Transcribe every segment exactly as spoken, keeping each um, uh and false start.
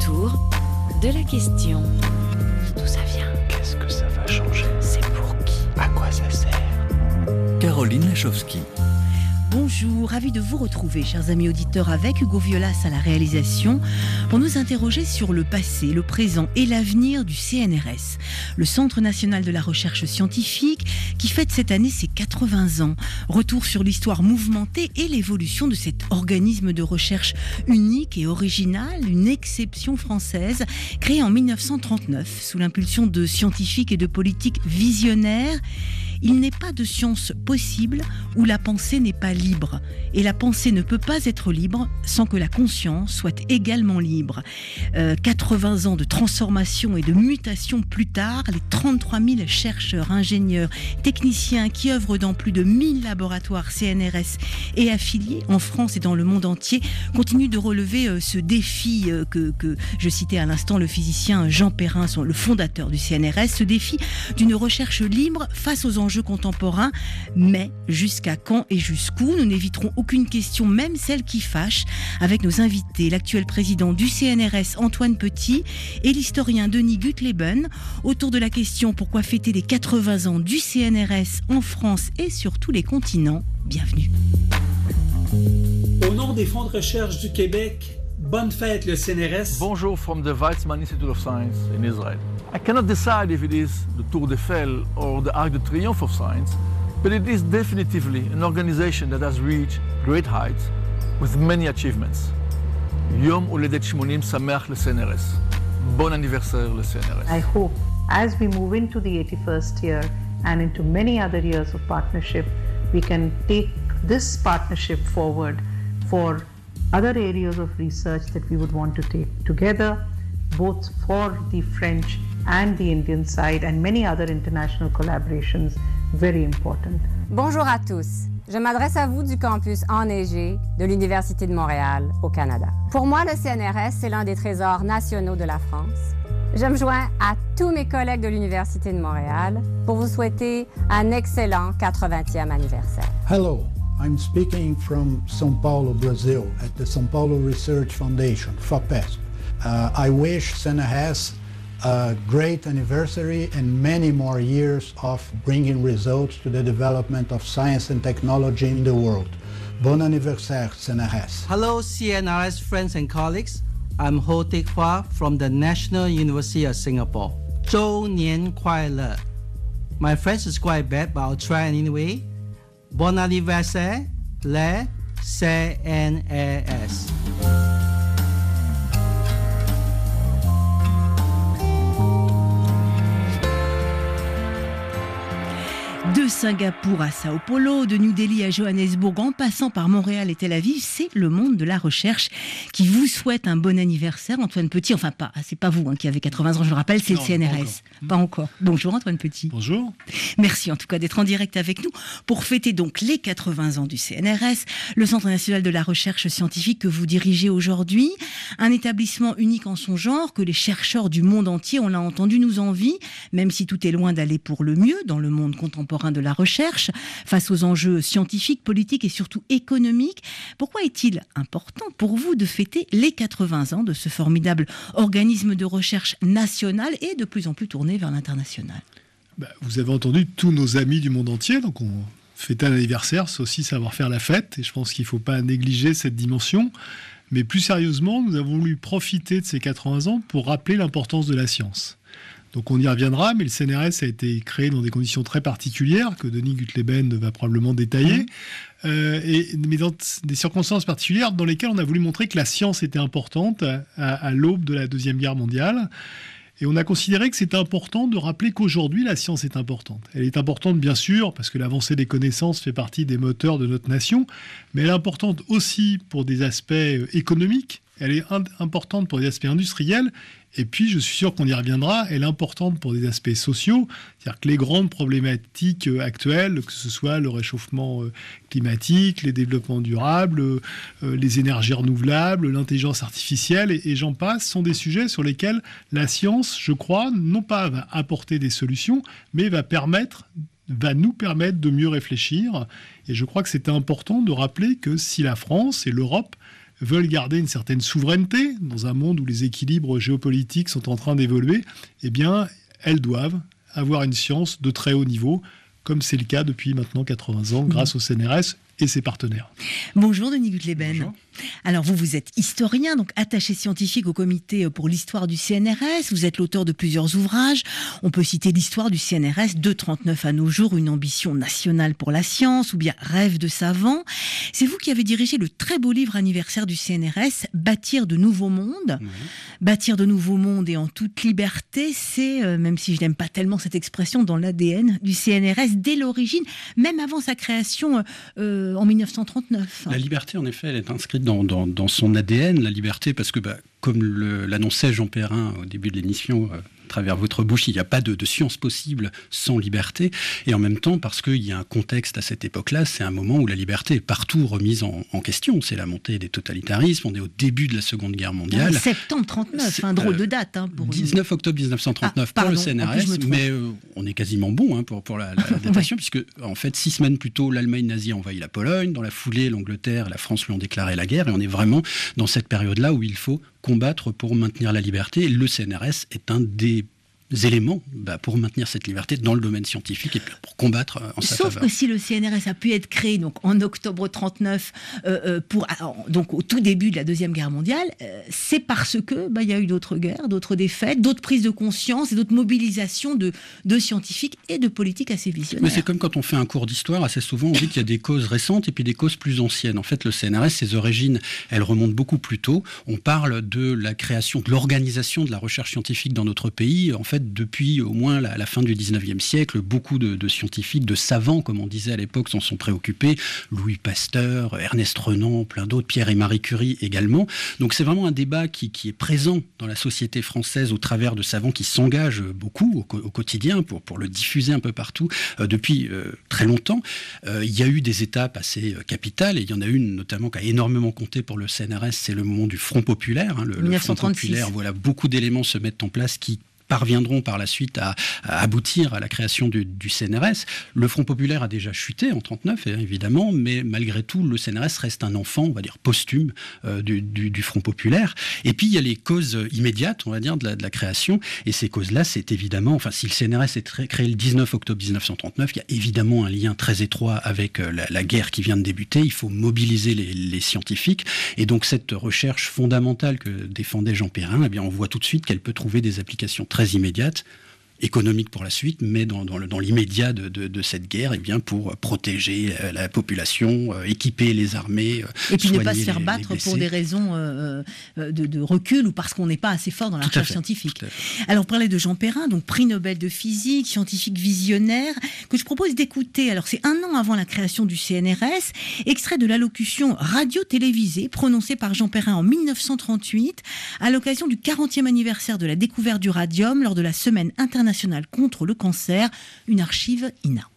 autour de la question. D'où ça vient? Qu'est-ce que ça va changer? C'est pour qui? À quoi ça sert? Caroline Lachowski. Bonjour, ravi de vous retrouver, chers amis auditeurs, avec Hugo Violas à la réalisation, pour nous interroger sur le passé, le présent et l'avenir du C N R S, le Centre national de la recherche scientifique, qui fête cette année ses quatre-vingts ans. Retour sur l'histoire mouvementée et l'évolution de cet organisme de recherche unique et original, une exception française, créé en mille neuf cent trente-neuf, sous l'impulsion de scientifiques et de politiques visionnaires. Il n'est pas de science possible où la pensée n'est pas libre. Et la pensée ne peut pas être libre sans que la conscience soit également libre. Euh, quatre-vingts ans de transformation et de mutation plus tard, les trente-trois mille chercheurs, ingénieurs, techniciens qui œuvrent dans plus de mille laboratoires C N R S et affiliés en France et dans le monde entier continuent de relever euh, ce défi euh, que, que je citais à l'instant le physicien Jean Perrin, son, le fondateur du C N R S, ce défi d'une recherche libre face aux enjeux contemporains, mais jusqu'à quand et jusqu'où? Nous n'éviterons aucune question, même celle qui fâche, avec nos invités, l'actuel président du C N R S Antoine Petit et l'historien Denis Gutleben, autour de la question pourquoi fêter les quatre-vingts ans du C N R S en France et sur tous les continents. Bienvenue. Au nom des fonds de recherche du Québec, bonne fête le C N R S. Bonjour from the Weizmann Institute of Science in Israel. I cannot decide if it is the Tour Eiffel or the Arc de Triomphe of Science, but it is definitively an organization that has reached great heights with many achievements. Yom Uledet Shmonim Sameach le C N R S. Bon anniversaire le C N R S. I hope as we move into the eighty-first year and into many other years of partnership, we can take this partnership forward for other areas of research that we would want to take together, both for the French and the Indian side, and many other international collaborations, very important. Bonjour à tous. Je m'adresse à vous du campus enneigé de l'Université de Montréal, au Canada. Pour moi, le C N R S, c'est l'un des trésors nationaux de la France. Je me joins à tous mes collègues de l'Université de Montréal pour vous souhaiter un excellent quatre-vingtième anniversaire. Hello. I'm speaking from São Paulo, Brazil, at the São Paulo Research Foundation, FAPESP. Uh, I wish C N R S a great anniversary and many more years of bringing results to the development of science and technology in the world. Bon anniversaire, C N R S. Hello, C N R S friends and colleagues. I'm Ho Teck Hua from the National University of Singapore. 周年快乐. My French is quite bad, but I'll try anyway. Bon anniversaire, le C N R S. De Singapour à Sao Paulo, de New Delhi à Johannesburg, en passant par Montréal et Tel Aviv, c'est le monde de la recherche qui vous souhaite un bon anniversaire. Antoine Petit, enfin pas, c'est pas vous hein, qui avez quatre-vingts ans, je le rappelle, c'est non, le C N R S. Pas encore. Pas encore. Bonjour Antoine Petit. Bonjour. Merci en tout cas d'être en direct avec nous pour fêter donc les quatre-vingts ans du C N R S, le Centre national de la recherche scientifique que vous dirigez aujourd'hui, un établissement unique en son genre que les chercheurs du monde entier, on l'a entendu, nous envient, même si tout est loin d'aller pour le mieux dans le monde contemporain de la recherche, face aux enjeux scientifiques, politiques et surtout économiques. Pourquoi est-il important pour vous de fêter les quatre-vingts ans de ce formidable organisme de recherche national et de plus en plus tourné vers l'international? Bah, vous avez entendu tous nos amis du monde entier, donc on fête un anniversaire, c'est aussi savoir faire la fête, et je pense qu'il ne faut pas négliger cette dimension. Mais plus sérieusement, nous avons voulu profiter de ces quatre-vingts ans pour rappeler l'importance de la science. Donc on y reviendra, mais le C N R S a été créé dans des conditions très particulières que Denis Gutleben va probablement détailler, mmh. euh, et, mais dans des circonstances particulières dans lesquelles on a voulu montrer que la science était importante à, à l'aube de la Deuxième Guerre mondiale. Et on a considéré que c'était important de rappeler qu'aujourd'hui, la science est importante. Elle est importante, bien sûr, parce que l'avancée des connaissances fait partie des moteurs de notre nation, mais elle est importante aussi pour des aspects économiques, elle est importante pour des aspects industriels, et puis je suis sûr qu'on y reviendra, elle est importante pour des aspects sociaux, c'est-à-dire que les grandes problématiques actuelles, que ce soit le réchauffement climatique, les développements durables, les énergies renouvelables, l'intelligence artificielle, et, et j'en passe, sont des sujets sur lesquels la science, je crois, non pas va apporter des solutions, mais va permettre va nous permettre de mieux réfléchir. Et je crois que c'était important de rappeler que si la France et l'Europe veulent garder une certaine souveraineté dans un monde où les équilibres géopolitiques sont en train d'évoluer, eh bien, elles doivent avoir une science de très haut niveau, comme c'est le cas depuis maintenant quatre-vingts ans, grâce au C N R S et ses partenaires. Bonjour Denis Gutleben. Bonjour. Alors vous, vous êtes historien, donc attaché scientifique au comité pour l'histoire du C N R S. Vous êtes l'auteur de plusieurs ouvrages. On peut citer l'histoire du C N R S de trente-neuf à nos jours, une ambition nationale pour la science, ou bien Rêve de savant. C'est vous qui avez dirigé le très beau livre anniversaire du C N R S, Bâtir de nouveaux mondes. Mmh. Bâtir de nouveaux mondes et en toute liberté, c'est, euh, même si je n'aime pas tellement cette expression, dans l'A D N du C N R S dès l'origine, même avant sa création euh, en mille neuf cent trente-neuf. La liberté, en effet, elle est inscrite Dans, dans, dans son A D N, la liberté, parce que bah, comme le, l'annonçait Jean Perrin au début de l'émission, euh, à travers votre bouche, il n'y a pas de, de science possible sans liberté, et en même temps parce qu'il y a un contexte à cette époque-là, c'est un moment où la liberté est partout remise en, en question, c'est la montée des totalitarismes, on est au début de la Seconde Guerre mondiale. Ah, septembre trente-neuf, c'est un drôle euh, de date. Hein, pour dix-neuf octobre dix-neuf cent trente-neuf ah, pardon, pour le C N R S, mais euh, on est quasiment bon hein, pour, pour la, la, la datation, puisque en fait, six semaines plus tôt, l'Allemagne nazie envahit la Pologne, dans la foulée, l'Angleterre et la France lui ont déclaré la guerre, et on est vraiment dans cette période-là où il faut combattre pour maintenir la liberté. Et le C N R S est un des éléments bah, pour maintenir cette liberté dans le domaine scientifique et pour combattre euh, en sa Sauf faveur. que si le C N R S a pu être créé donc, en octobre trente-neuf, euh, euh, pour, alors, donc au tout début de la Deuxième Guerre mondiale, euh, c'est parce que bah, y a eu d'autres guerres, d'autres défaites, d'autres prises de conscience et d'autres mobilisations de, de scientifiques et de politiques assez visionnaires. Mais c'est comme quand on fait un cours d'histoire, assez souvent on dit qu'il y a des causes récentes et puis des causes plus anciennes. En fait, le C N R S, ses origines, elles remontent beaucoup plus tôt. On parle de la création, de l'organisation de la recherche scientifique dans notre pays, en fait, depuis au moins la, la fin du dix-neuvième siècle, beaucoup de, de scientifiques, de savants, comme on disait à l'époque, s'en sont préoccupés. Louis Pasteur, Ernest Renan, plein d'autres, Pierre et Marie Curie également. Donc c'est vraiment un débat qui, qui est présent dans la société française au travers de savants qui s'engagent beaucoup au, au quotidien pour, pour le diffuser un peu partout euh, depuis euh, très longtemps. Euh, il y a eu des étapes assez euh, capitales et il y en a une notamment qui a énormément compté pour le C N R S, c'est le moment du Front populaire. Hein, le, le Front populaire, voilà, beaucoup d'éléments se mettent en place qui parviendront par la suite à, à aboutir à la création du, du C N R S. Le Front populaire a déjà chuté en trente-neuf, évidemment, mais malgré tout, le C N R S reste un enfant, on va dire, posthume euh, du, du, du Front populaire. Et puis, il y a les causes immédiates, on va dire, de la, de la création. Et ces causes-là, c'est évidemment... Enfin, si le C N R S est très, créé le dix-neuf octobre dix-neuf cent trente-neuf, il y a évidemment un lien très étroit avec euh, la, la guerre qui vient de débuter. Il faut mobiliser les, les scientifiques. Et donc, cette recherche fondamentale que défendait Jean Perrin, eh bien, on voit tout de suite qu'elle peut trouver des applications très immédiate, économique pour la suite, mais dans, dans, le, dans l'immédiat de, de, de cette guerre, eh bien pour protéger euh, la population, euh, équiper les armées, euh, et puis ne pas se les, faire battre pour des raisons euh, de, de recul ou parce qu'on n'est pas assez fort dans la recherche scientifique. Alors, on parlait de Jean Perrin, donc prix Nobel de physique, scientifique visionnaire, que je propose d'écouter. Alors, c'est un an avant la création du C N R S, extrait de l'allocution radio-télévisée prononcée par Jean Perrin en mille neuf cent trente-huit à l'occasion du quarantième anniversaire de la découverte du radium lors de la semaine internationale contre le cancer, une archive I N A.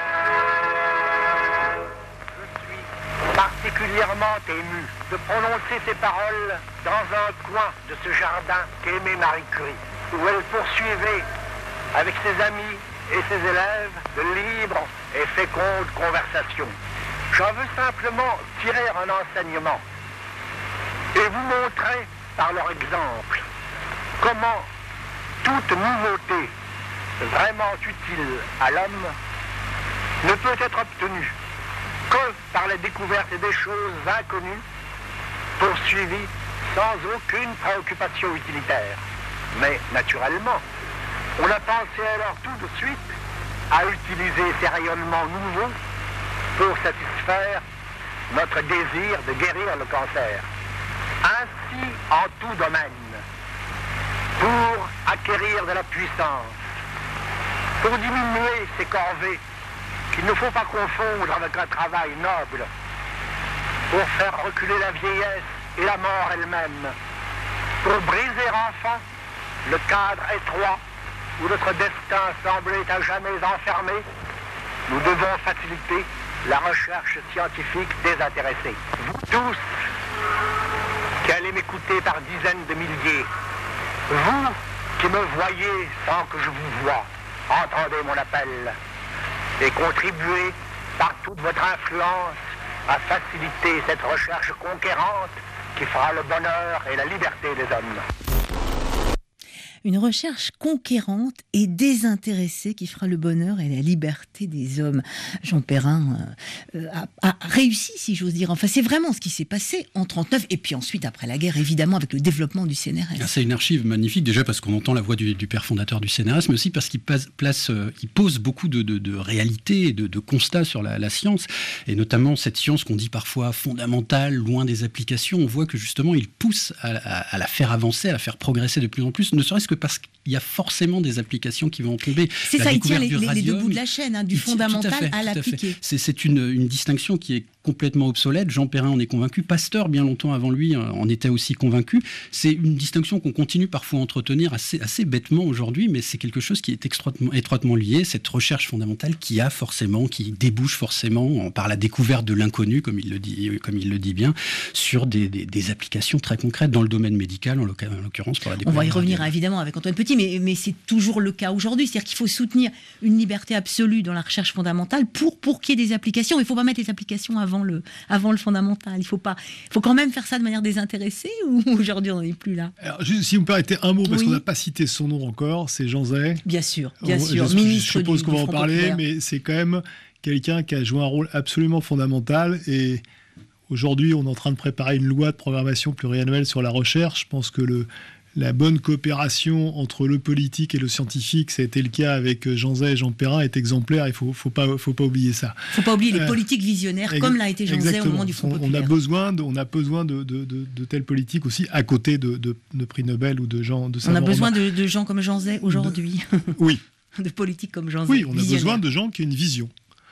Je suis particulièrement ému de prononcer ces paroles dans un coin de ce jardin qu'aimait Marie Curie, où elle poursuivait avec ses amis et ses élèves de libres et fécondes conversations. J'en veux simplement tirer un enseignement et vous montrer par leur exemple comment toute nouveauté vraiment utile à l'homme ne peut être obtenue que par la découverte des choses inconnues, poursuivies sans aucune préoccupation utilitaire. Mais naturellement, on a pensé alors tout de suite à utiliser ces rayonnements nouveaux pour satisfaire notre désir de guérir le cancer. Ainsi en tout domaine, pour acquérir de la puissance, pour diminuer ces corvées qu'il ne faut pas confondre avec un travail noble, pour faire reculer la vieillesse et la mort elle-même, pour briser enfin le cadre étroit où notre destin semblait à jamais enfermé, nous devons faciliter la recherche scientifique désintéressée. Vous tous qui allez m'écouter par dizaines de milliers, vous qui me voyez sans que je vous voie, entendez mon appel et contribuez par toute votre influence à faciliter cette recherche conquérante qui fera le bonheur et la liberté des hommes. Une recherche conquérante et désintéressée qui fera le bonheur et la liberté des hommes. Jean Perrin euh, a, a réussi, si j'ose dire. Enfin, c'est vraiment ce qui s'est passé en trente-neuf et puis ensuite, après la guerre, évidemment, avec le développement du C N R S. C'est une archive magnifique, déjà parce qu'on entend la voix du, du père fondateur du C N R S, mais aussi parce qu'il place, place, euh, il pose beaucoup de, de, de réalités, de, de constats sur la, la science, et notamment cette science qu'on dit parfois fondamentale, loin des applications. On voit que justement, il pousse à, à, à la faire avancer, à la faire progresser de plus en plus, ne serait-ce que parce qu'il y a forcément des applications qui vont en tomber. C'est la ça, il tient les, radium, les deux bouts de la chaîne, hein, du fondamental à, à l'appliqué. C'est, c'est une, une distinction qui est complètement obsolète. Jean Perrin en est convaincu. Pasteur, bien longtemps avant lui, en était aussi convaincu. C'est une distinction qu'on continue parfois à entretenir assez, assez bêtement aujourd'hui, mais c'est quelque chose qui est étroitement, étroitement lié, cette recherche fondamentale qui a forcément, qui débouche forcément par la découverte de l'inconnu, comme il le dit, comme il le dit bien, sur des, des, des applications très concrètes dans le domaine médical, en l'occurrence pour la découverte. On va y revenir évidemment avec Antoine Petit, mais, mais c'est toujours le cas aujourd'hui. C'est-à-dire qu'il faut soutenir une liberté absolue dans la recherche fondamentale pour, pour qu'il y ait des applications. Il ne faut pas mettre les applications avant le, avant le fondamental. Il faut pas, il faut quand même faire ça de manière désintéressée, ou aujourd'hui on n'en est plus là? Alors, juste, si vous me permettez un mot, parce oui. qu'on n'a pas cité son nom encore, c'est Jean Zay. Bien sûr, bien on, sûr. Je, Ministre je suppose du, qu'on va du en parler, populaire. Mais c'est quand même quelqu'un qui a joué un rôle absolument fondamental. Et aujourd'hui, on est en train de préparer une loi de programmation pluriannuelle sur la recherche. Je pense que le La bonne coopération entre le politique et le scientifique, ça a été le cas avec Jean Zay et Jean Perrin, est exemplaire. Il ne faut, faut, pas, faut pas oublier ça. Il ne faut pas oublier les euh, politiques visionnaires, ex- comme l'a été Jean Zay au moment du Front on, populaire. On a besoin de, on a besoin de, de, de, de telles politiques aussi, à côté de, de, de prix Nobel ou de gens de On a besoin de, de gens comme Jean Zay aujourd'hui. De, oui. De politiques comme Jean Zay. Oui, on a besoin de gens qui ont une vision.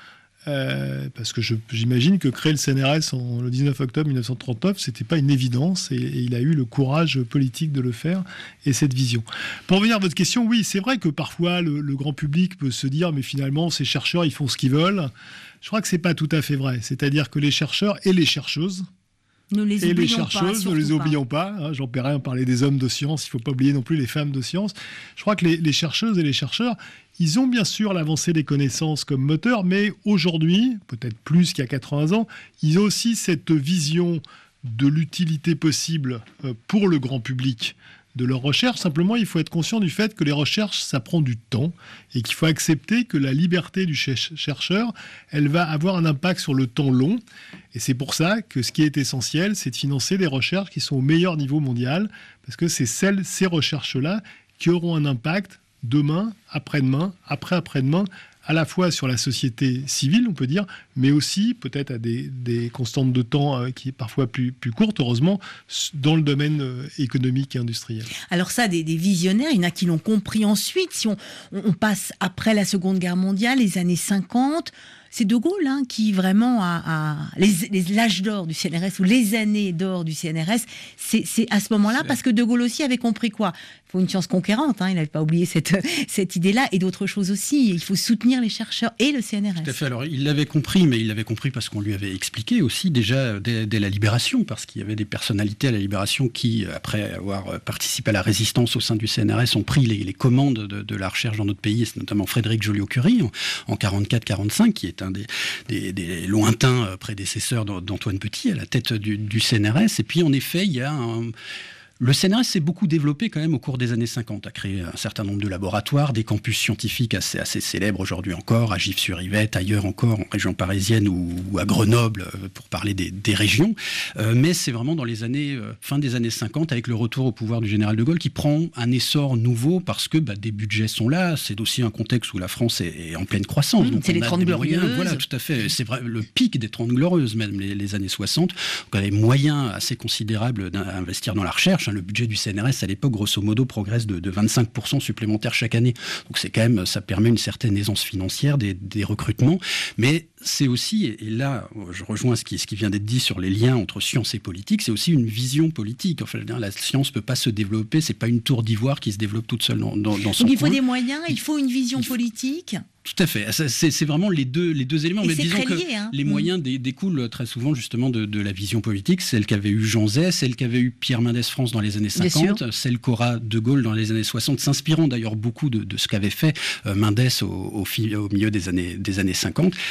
Euh, parce que je, j'imagine que créer le C N R S en, le dix-neuf octobre mille neuf cent trente-neuf, c'était pas une évidence, et, et il a eu le courage politique de le faire et cette vision. Pour revenir à votre question, oui, c'est vrai que parfois le, le grand public peut se dire mais finalement ces chercheurs ils font ce qu'ils veulent. Je crois que c'est pas tout à fait vrai. C'est-à-dire que les chercheurs et les chercheuses Ne les et les chercheuses, chercheuses, ne les oublions pas. pas hein, Jean Perrin parlait des hommes de science, il ne faut pas oublier non plus les femmes de science. Je crois que les, les chercheuses et les chercheurs, ils ont bien sûr l'avancée des connaissances comme moteur, mais aujourd'hui, peut-être plus qu'il y a quatre-vingts ans, ils ont aussi cette vision de l'utilité possible pour le grand public de leur recherche. Simplement, il faut être conscient du fait que les recherches, ça prend du temps et qu'il faut accepter que la liberté du chercheur, elle va avoir un impact sur le temps long. Et c'est pour ça que ce qui est essentiel, c'est de financer des recherches qui sont au meilleur niveau mondial, parce que c'est celles, ces recherches-là qui auront un impact demain, après-demain, après-après-demain, à la fois sur la société civile, on peut dire, mais aussi peut-être à des, des constantes de temps euh, qui est parfois plus, plus courtes, heureusement, dans le domaine euh, économique et industriel. Alors ça, des, des visionnaires, il y en a qui l'ont compris ensuite. Si on, on passe après la Seconde Guerre mondiale, les années cinquante, c'est De Gaulle hein, qui vraiment a, a les, les, l'âge d'or du C N R S ou les années d'or du C N R S, c'est, c'est à ce moment-là c'est... parce que De Gaulle aussi avait compris quoi. Il faut une science conquérante, hein, il n'avait pas oublié cette, cette idée-là et d'autres choses aussi. Il faut soutenir les chercheurs et le C N R S. Tout à fait. Alors il l'avait compris, mais il l'avait compris parce qu'on lui avait expliqué aussi déjà dès, dès la Libération, parce qu'il y avait des personnalités à la Libération qui, après avoir participé à la résistance au sein du C N R S, ont pris les, les commandes de, de la recherche dans notre pays, et c'est notamment Frédéric Joliot-Curie en, en quarante-quatre quarante-cinq, qui est un des, des, des lointains prédécesseurs d'Antoine Petit à la tête du, du C N R S. Et puis en effet, il y a un... Le C N R S s'est beaucoup développé quand même au cours des années cinquante, a créé un certain nombre de laboratoires, des campus scientifiques assez, assez célèbres aujourd'hui encore, à Gif-sur-Yvette, ailleurs encore, en région parisienne ou, ou à Grenoble, pour parler des, des régions. Euh, mais c'est vraiment dans les années, euh, fin des années cinquante, avec le retour au pouvoir du général de Gaulle, qui prend un essor nouveau parce que bah, des budgets sont là. C'est aussi un contexte où la France est, est en pleine croissance. Mmh, donc c'est les trente glorieuses. Voilà, tout à fait. C'est vrai, le pic des trente glorieuses, même les, les années soixante. Donc, on a des moyens assez considérables d'investir dans la recherche. Le budget du C N R S à l'époque, grosso modo, progresse de, de vingt-cinq pour cent supplémentaires chaque année. Donc c'est quand même, ça permet une certaine aisance financière des, des recrutements. Mais c'est aussi, et là, je rejoins ce qui, ce qui vient d'être dit sur les liens entre science et politique, c'est aussi une vision politique. Enfin, la science ne peut pas se développer, c'est pas une tour d'ivoire qui se développe toute seule dans, dans, dans son Donc il faut coin. des moyens, il faut une vision il faut... politique. Tout à fait. C'est, c'est vraiment les deux, les deux éléments. Et mais c'est disons très que lié, hein. les moyens dé, découlent très souvent justement de, de la vision politique, celle qu'avait eu Jean Zay, celle qu'avait eu Pierre Mendès France dans les années cinquante, celle qu'aura De Gaulle dans les années soixante, s'inspirant d'ailleurs beaucoup de, de ce qu'avait fait euh, Mendès au, au, fi, au milieu des années, des années cinquante. Et c'est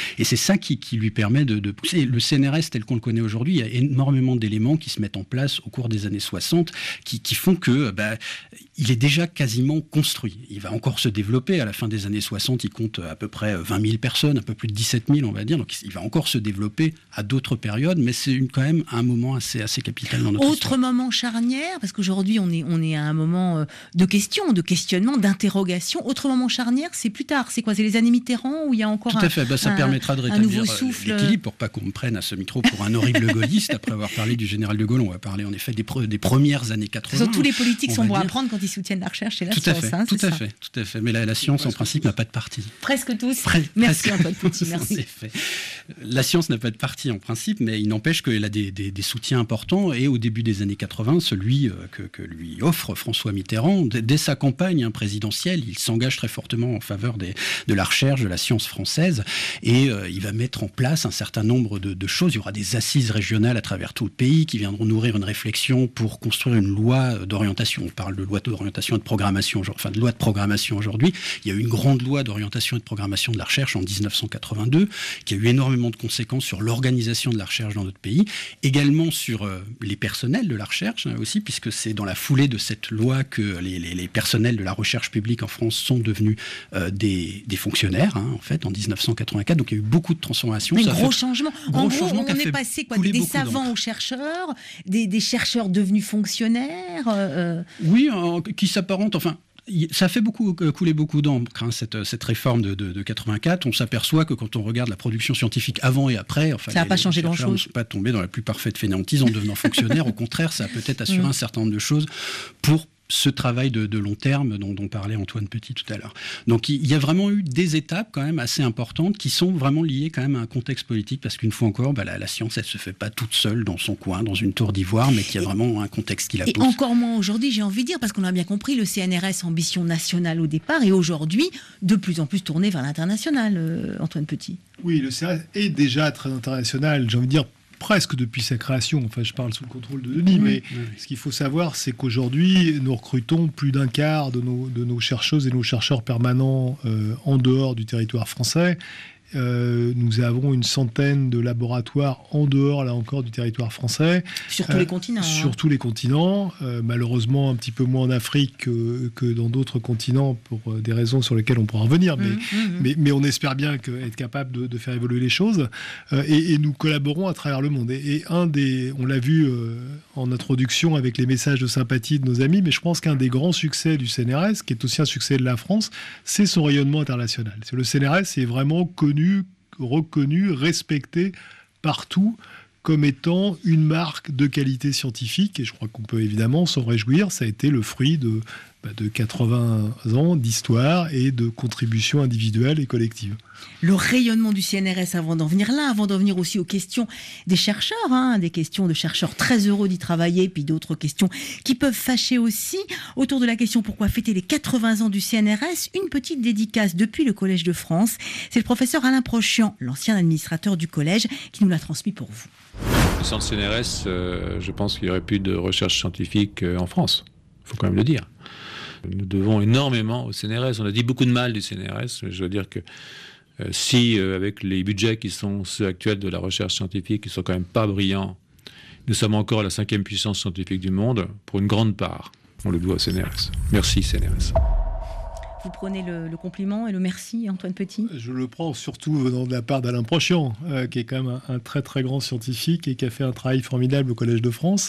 ça qui, qui lui permet de, de pousser. Le C N R S tel qu'on le connaît aujourd'hui, il y a énormément d'éléments qui se mettent en place au cours des années soixante qui, qui font que bah, il est déjà quasiment construit. Il va encore se développer. À la fin des années soixante, il compte à peu près vingt mille personnes, un peu plus de dix-sept mille, on va dire. Donc il va encore se développer à d'autres périodes, mais c'est une, quand même un moment assez, assez capital dans notre Autre histoire. moment charnière, parce qu'aujourd'hui on est, on est à un moment de questions, de questionnement, d'interrogation. Autre moment charnière, c'est plus tard. C'est quoi? C'est les années Mitterrand où il y a encore Tout un, à fait. Bah, ça un, permettra de rétablir souffle... l'équilibre pour pas qu'on me prenne à ce micro pour un horrible gaulliste. Après avoir parlé du général de Gaulle, on va parler en effet des, pre- des premières années quatre-vingts. Tous les politiques sont bons dire. à prendre quand ils soutiennent la recherche et la tout science. À fait, hein, tout à ça. fait, tout à fait. Mais la, la science, Presque en principe, tous. n'a pas de parti. Presque tous. Pre- merci presque Antoine Petit, merci. En effet. La science n'a pas de parti en principe, mais il n'empêche qu'elle a des, des, des soutiens importants. Et au début des années quatre-vingts, celui que, que lui offre François Mitterrand, dès sa campagne présidentielle, il s'engage très fortement en faveur des, de la recherche, de la science française. Et euh, il va mettre en place un certain nombre de, de choses. Il y aura des assises régionales à travers tout le pays qui viendront nourrir une réflexion pour construire une loi d'orientation. On parle de loi d'orientation et de programmation, enfin de loi de programmation aujourd'hui. Il y a eu une grande loi d'orientation et de programmation de la recherche en dix-neuf cent quatre-vingt-deux qui a eu énormément de conséquences sur l'organisation de la recherche dans notre pays, également sur euh, les personnels de la recherche hein, aussi, puisque c'est dans la foulée de cette loi que les, les, les personnels de la recherche publique en France sont devenus euh, des, des fonctionnaires, hein, en fait, en dix-neuf cent quatre-vingt-quatre. Donc il y a eu beaucoup de transformations. Un ça gros fait... changement. Gros en gros, changement on est passé quoi, des, des savants aux chercheurs, des, des chercheurs devenus fonctionnaires. Euh... Oui, euh, qui s'apparentent, enfin... Ça fait beaucoup couler beaucoup d'encre, hein, cette, cette réforme de, de, de quatre-vingt-quatre. On s'aperçoit que quand on regarde la production scientifique avant et après, enfin, ça n'a pas changé grand-chose. Ne sont pas tombés dans la plus parfaite fainéantise en devenant fonctionnaires. Au contraire, ça a peut-être assuré mmh. un certain nombre de choses pour ce travail de, de long terme dont, dont parlait Antoine Petit tout à l'heure. Donc il y a vraiment eu des étapes quand même assez importantes qui sont vraiment liées quand même à un contexte politique, parce qu'une fois encore, bah, la, la science, elle se fait pas toute seule dans son coin, dans une tour d'ivoire, mais qu'il y a vraiment un contexte qui la pousse. Et encore moins aujourd'hui, j'ai envie de dire, parce qu'on a bien compris, le C N R S, ambition nationale au départ, et aujourd'hui, de plus en plus tourné vers l'international, euh, Antoine Petit. Oui, le C N R S est déjà très international, j'ai envie de dire, presque depuis sa création, enfin je parle sous le contrôle de Denis, mmh, mais oui. Ce qu'il faut savoir, c'est qu'aujourd'hui, nous recrutons plus d'un quart de nos, de nos chercheuses et nos chercheurs permanents euh, en dehors du territoire français. Euh, nous avons une centaine de laboratoires en dehors, là encore, du territoire français. Sur tous euh, les continents. Sur hein. tous les continents. Euh, malheureusement, un petit peu moins en Afrique que, que dans d'autres continents, pour euh, des raisons sur lesquelles on pourra revenir. Mais, mmh, mmh. mais, mais on espère bien que, être capable de, de faire évoluer les choses. Euh, et, et nous collaborons à travers le monde. Et, et un des, on l'a vu euh, en introduction avec les messages de sympathie de nos amis, mais je pense qu'un des grands succès du C N R S, qui est aussi un succès de la France, c'est son rayonnement international. Le C N R S est vraiment connu, reconnu, respecté partout comme étant une marque de qualité scientifique, et je crois qu'on peut évidemment s'en réjouir. Ça a été le fruit de, bah, de quatre-vingts ans d'histoire et de contributions individuelles et collectives. Le rayonnement du C N R S, avant d'en venir là, avant d'en venir aussi aux questions des chercheurs, hein, des questions de chercheurs très heureux d'y travailler, puis d'autres questions qui peuvent fâcher aussi. Autour de la question pourquoi fêter les quatre-vingts ans du C N R S, une petite dédicace depuis le Collège de France. C'est le professeur Alain Prochian, l'ancien administrateur du collège, qui nous l'a transmis pour vous. Sans le C N R S, euh, je pense qu'il n'y aurait plus de recherche scientifique euh, en France. Il faut quand même le dire. Nous devons énormément au C N R S. On a dit beaucoup de mal du C N R S. Je veux dire que euh, si, euh, avec les budgets qui sont ceux actuels de la recherche scientifique, qui sont quand même pas brillants, nous sommes encore la cinquième puissance scientifique du monde, pour une grande part, on le doit au C N R S. Merci C N R S. Vous prenez le, le compliment et le merci, Antoine Petit? Je le prends surtout venant de la part d'Alain Prochian, euh, qui est quand même un, un très très grand scientifique et qui a fait un travail formidable au Collège de France.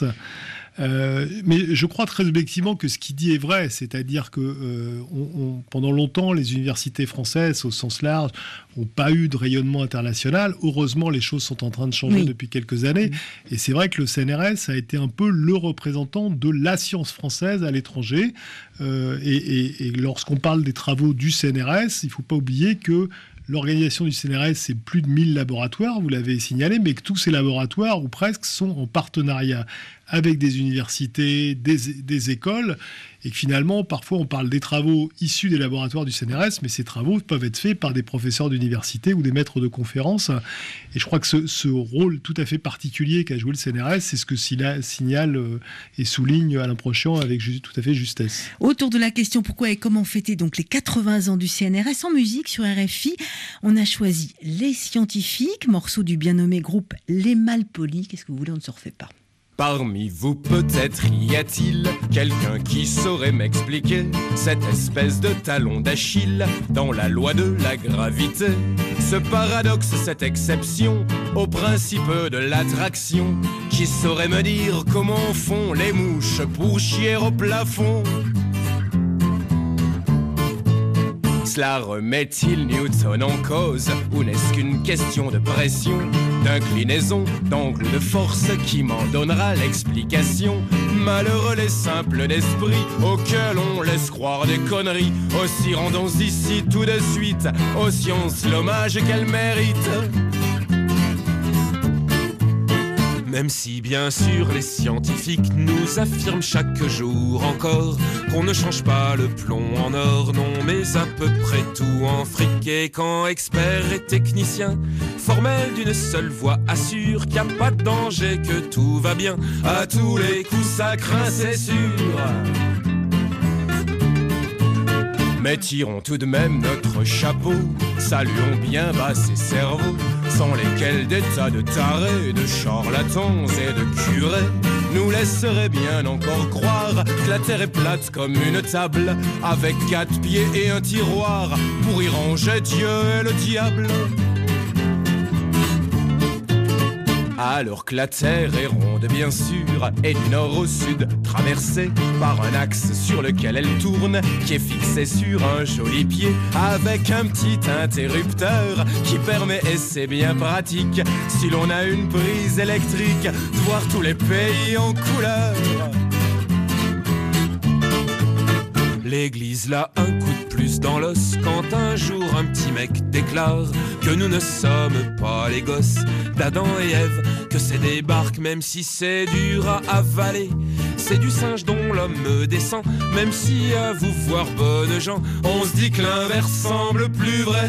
Euh, mais je crois très objectivement que ce qu'il dit est vrai, c'est-à-dire que euh, on, on, pendant longtemps, les universités françaises, au sens large, n'ont pas eu de rayonnement international. Heureusement, les choses sont en train de changer oui. depuis quelques années. Et c'est vrai que le C N R S a été un peu le représentant de la science française à l'étranger. Euh, et, et, et lorsqu'on parle des travaux du C N R S, il ne faut pas oublier que l'organisation du C N R S, c'est plus de mille laboratoires, vous l'avez signalé, mais que tous ces laboratoires, ou presque, sont en partenariat avec des universités, des, des écoles, et que finalement, parfois, on parle des travaux issus des laboratoires du C N R S, mais ces travaux peuvent être faits par des professeurs d'université ou des maîtres de conférences. Et je crois que ce, ce rôle tout à fait particulier qu'a joué le C N R S, c'est ce que signale et souligne Alain Prochian avec tout à fait justesse. Autour de la question pourquoi et comment fêter donc les quatre-vingts ans du C N R S en musique sur R F I, on a choisi Les Scientifiques, morceau du bien nommé groupe Les Malpolis. Qu'est-ce que vous voulez, on ne se refait pas. Parmi vous peut-être y a-t-il quelqu'un qui saurait m'expliquer cette espèce de talon d'Achille dans la loi de la gravité. Ce paradoxe, cette exception au principe de l'attraction, qui saurait me dire comment font les mouches pour chier au plafond. Cela remet-il Newton en cause, ou n'est-ce qu'une question de pression, d'inclinaison, d'angle de force qui m'en donnera l'explication? Malheureux les simples d'esprit auxquels on laisse croire des conneries. Aussi rendons ici tout de suite aux sciences l'hommage qu'elles méritent. Même si bien sûr les scientifiques nous affirment chaque jour encore qu'on ne change pas le plomb en or, non mais à peu près tout en fric. Et quand experts et techniciens formels d'une seule voix assurent qu'il n'y a pas de danger, que tout va bien, à tous les coups ça craint c'est sûr. Mais tirons tout de même notre chapeau, saluons bien bas ces cerveaux, sans lesquels des tas de tarés, de charlatans et de curés nous laisseraient bien encore croire que la terre est plate comme une table, avec quatre pieds et un tiroir pour y ranger Dieu et le diable. Alors que la terre est ronde bien sûr, et du nord au sud traversée par un axe sur lequel elle tourne, qui est fixé sur un joli pied avec un petit interrupteur qui permet, et c'est bien pratique si l'on a une prise électrique, de voir tous les pays en couleur. L'église là un coup de plus dans l'os quand un jour un petit mec déclare que nous ne sommes pas les gosses d'Adam et Ève, que c'est des barques même si c'est dur à avaler, c'est du singe dont l'homme descend, même si à vous voir bonnes gens on se dit que l'inverse semble plus vrai.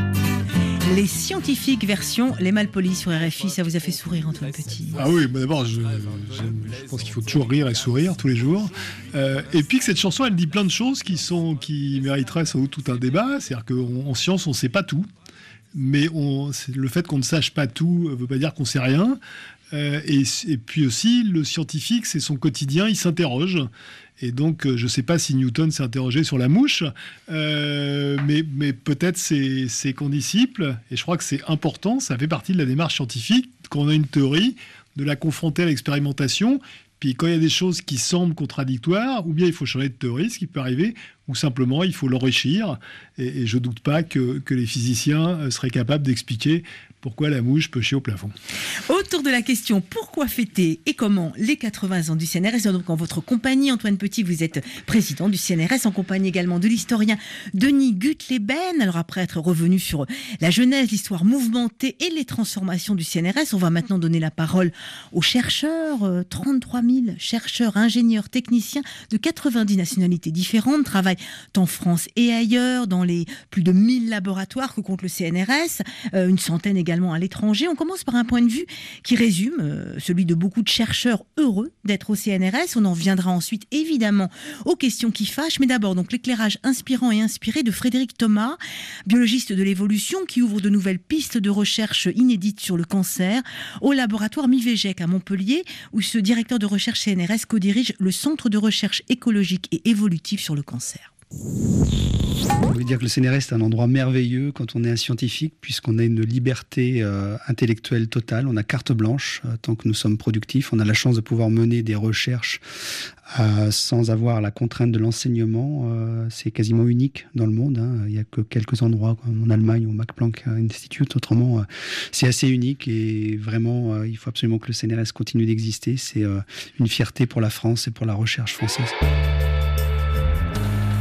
Les Scientifiques version Les Malpolis sur R F I, ça vous a fait sourire Antoine Petit? Ah oui, bah d'abord je, je, je pense qu'il faut toujours rire et sourire tous les jours. Euh, et puis que cette chanson, elle dit plein de choses qui, sont, qui mériteraient sans doute tout un débat. C'est-à-dire qu'en science, on ne sait pas tout. Mais on, le fait qu'on ne sache pas tout ne veut pas dire qu'on ne sait rien. Euh, et, et puis aussi, le scientifique, c'est son quotidien, il s'interroge. Et donc, je ne sais pas si Newton s'est interrogé sur la mouche, euh, mais, mais peut-être ses, ses condisciples. Et je crois que c'est important, ça fait partie de la démarche scientifique, quand on a une théorie, de la confronter à l'expérimentation. Puis quand il y a des choses qui semblent contradictoires, ou bien il faut changer de théorie, ce qui peut arriver, ou simplement il faut l'enrichir. Et, et je ne doute pas que, que les physiciens seraient capables d'expliquer pourquoi la mouche peut chier au plafond. Autour de la question pourquoi fêter et comment les quatre-vingts ans du C N R S, donc en votre compagnie, Antoine Petit, vous êtes président du C N R S, en compagnie également de l'historien Denis Gutleben. Alors après être revenu sur la genèse, l'histoire mouvementée et les transformations du C N R S, on va maintenant donner la parole aux chercheurs, trente-trois mille chercheurs, ingénieurs, techniciens de quatre-vingt-dix nationalités différentes, travaillent en France et ailleurs, dans les plus de mille laboratoires que compte le C N R S, une centaine également à l'étranger. On commence par un point de vue qui résume euh, celui de beaucoup de chercheurs heureux d'être au C N R S. On en viendra ensuite évidemment aux questions qui fâchent, mais d'abord donc l'éclairage inspirant et inspiré de Frédéric Thomas, biologiste de l'évolution qui ouvre de nouvelles pistes de recherche inédites sur le cancer au laboratoire Mivegec à Montpellier, où ce directeur de recherche C N R S co-dirige le Centre de recherche écologique et évolutive sur le cancer. On veut dire que le C N R S est un endroit merveilleux quand on est un scientifique, puisqu'on a une liberté euh, intellectuelle totale, on a carte blanche euh, tant que nous sommes productifs, on a la chance de pouvoir mener des recherches euh, sans avoir la contrainte de l'enseignement. Euh, c'est quasiment unique dans le monde, hein. Il n'y a que quelques endroits comme en Allemagne au Max Planck Institute, autrement euh, c'est assez unique et vraiment euh, il faut absolument que le C N R S continue d'exister. C'est euh, une fierté pour la France et pour la recherche française.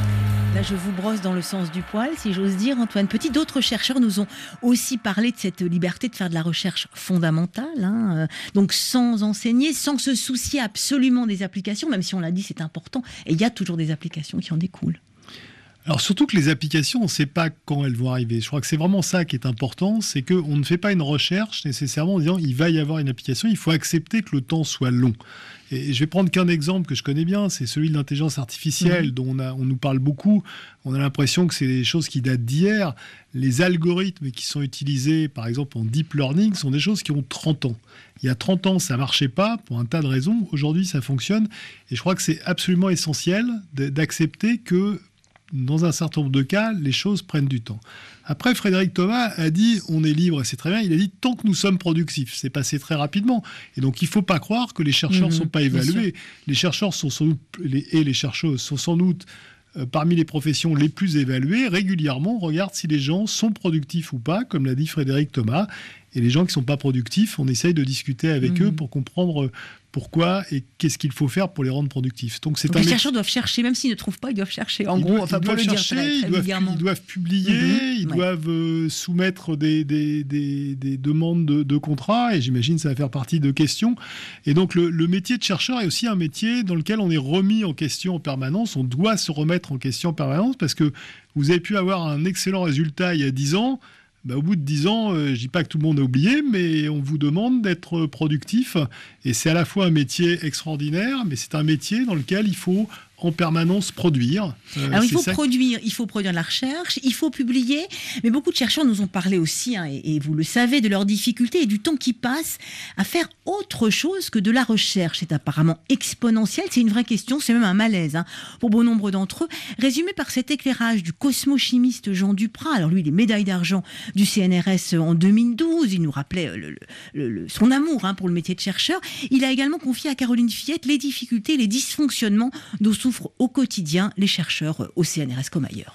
Là, je vous brosse dans le sens du poil, si j'ose dire, Antoine Petit. D'autres chercheurs nous ont aussi parlé de cette liberté de faire de la recherche fondamentale, hein, euh, donc sans enseigner, sans se soucier absolument des applications, même si on l'a dit, c'est important. Et il y a toujours des applications qui en découlent. Alors surtout que les applications, on ne sait pas quand elles vont arriver. Je crois que c'est vraiment ça qui est important, c'est qu'on ne fait pas une recherche nécessairement en disant il va y avoir une application, il faut accepter que le temps soit long. Et je vais prendre qu'un exemple que je connais bien, c'est celui de l'intelligence artificielle mmh. dont on, a, on nous parle beaucoup. On a l'impression que c'est des choses qui datent d'hier. Les algorithmes qui sont utilisés, par exemple en deep learning, sont des choses qui ont trente ans. Il y a trente ans, ça ne marchait pas pour un tas de raisons. Aujourd'hui, ça fonctionne. Et je crois que c'est absolument essentiel d'accepter que dans un certain nombre de cas, les choses prennent du temps. Après, Frédéric Thomas a dit, on est libre, et c'est très bien, il a dit, tant que nous sommes productifs, c'est passé très rapidement. Et donc, il ne faut pas croire que les chercheurs ne mmh, sont pas évalués. Les chercheurs sont sans doute, les, et les chercheuses sont sans doute euh, parmi les professions les plus évaluées. Régulièrement, on regarde si les gens sont productifs ou pas, comme l'a dit Frédéric Thomas. Et les gens qui ne sont pas productifs, on essaye de discuter avec mmh. eux pour comprendre pourquoi et qu'est-ce qu'il faut faire pour les rendre productifs. Donc, c'est Donc un les mé... chercheurs doivent chercher, même s'ils ne trouvent pas, ils doivent chercher. En ils gros, doivent, enfin, ils pour doivent le chercher, dire très, très ils, doivent, ils doivent publier, mmh. ils ouais. doivent euh, soumettre des, des, des, des demandes de, de contrats, et j'imagine que ça va faire partie de questions. Et donc, le, le métier de chercheur est aussi un métier dans lequel on est remis en question en permanence. On doit se remettre en question en permanence parce que vous avez pu avoir un excellent résultat il y a dix ans. Bah, au bout de dix ans, euh, je ne dis pas que tout le monde a oublié, mais on vous demande d'être productif. Et c'est à la fois un métier extraordinaire, mais c'est un métier dans lequel il faut en permanence produire. Euh, Alors il faut produire, il faut produire de la recherche, il faut publier, mais beaucoup de chercheurs nous ont parlé aussi, hein, et, et vous le savez, de leurs difficultés et du temps qui passe à faire autre chose que de la recherche. C'est apparemment exponentiel, c'est une vraie question, c'est même un malaise hein, pour bon nombre d'entre eux, résumé par cet éclairage du cosmochimiste Jean Duprat. Alors lui, il est médaille d'argent du C N R S en deux mille douze, il nous rappelait le, le, le, son amour hein, pour le métier de chercheur. Il a également confié à Caroline Fillette les difficultés, les dysfonctionnements dont souffrent au quotidien les chercheurs au C N R S comme ailleurs.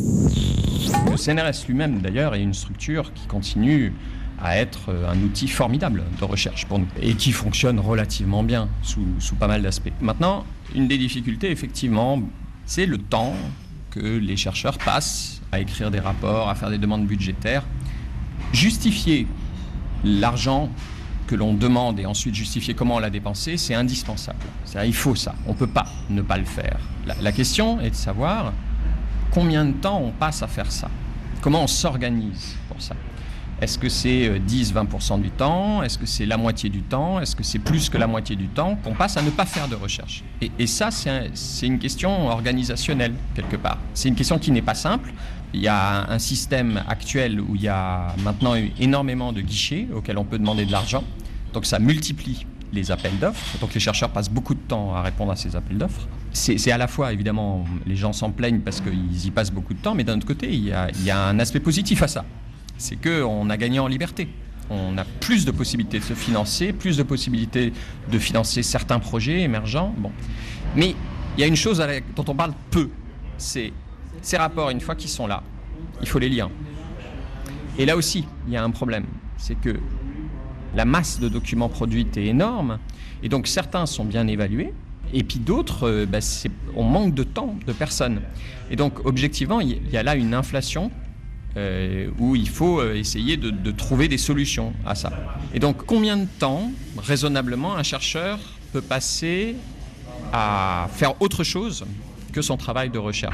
Le C N R S lui-même, d'ailleurs, est une structure qui continue à être un outil formidable de recherche pour nous et qui fonctionne relativement bien sous, sous pas mal d'aspects. Maintenant, une des difficultés, effectivement, c'est le temps que les chercheurs passent à écrire des rapports, à faire des demandes budgétaires. Justifier l'argent que l'on demande et ensuite justifier comment on l'a dépensé, c'est indispensable. C'est-à-dire, il faut ça. On ne peut pas ne pas le faire. La, la question est de savoir combien de temps on passe à faire ça. Comment on s'organise pour ça. Est-ce que c'est dix à vingt pour cent du temps? Est-ce que c'est la moitié du temps? Est-ce que c'est plus que la moitié du temps qu'on passe à ne pas faire de recherche? Et, et ça, c'est, un, c'est une question organisationnelle, quelque part. C'est une question qui n'est pas simple. Il y a un système actuel où il y a maintenant énormément de guichets auxquels on peut demander de l'argent. Donc ça multiplie les appels d'offres. Donc les chercheurs passent beaucoup de temps à répondre à ces appels d'offres. C'est, c'est à la fois, évidemment, les gens s'en plaignent parce qu'ils y passent beaucoup de temps, mais d'un autre côté, il y a, il y a un aspect positif à ça. C'est qu'on a gagné en liberté. On a plus de possibilités de se financer, plus de possibilités de financer certains projets émergents. Bon. Mais il y a une chose dont on parle peu, c'est ces rapports, une fois qu'ils sont là, il faut les lire. Et là aussi, il y a un problème. C'est que la masse de documents produits est énorme, et donc certains sont bien évalués, et puis d'autres, euh, bah, c'est, on manque de temps, de personnes. Et donc, objectivement, il y a là une inflation euh, où il faut euh, essayer de, de trouver des solutions à ça. Et donc, combien de temps, raisonnablement, un chercheur peut passer à faire autre chose que son travail de recherche ?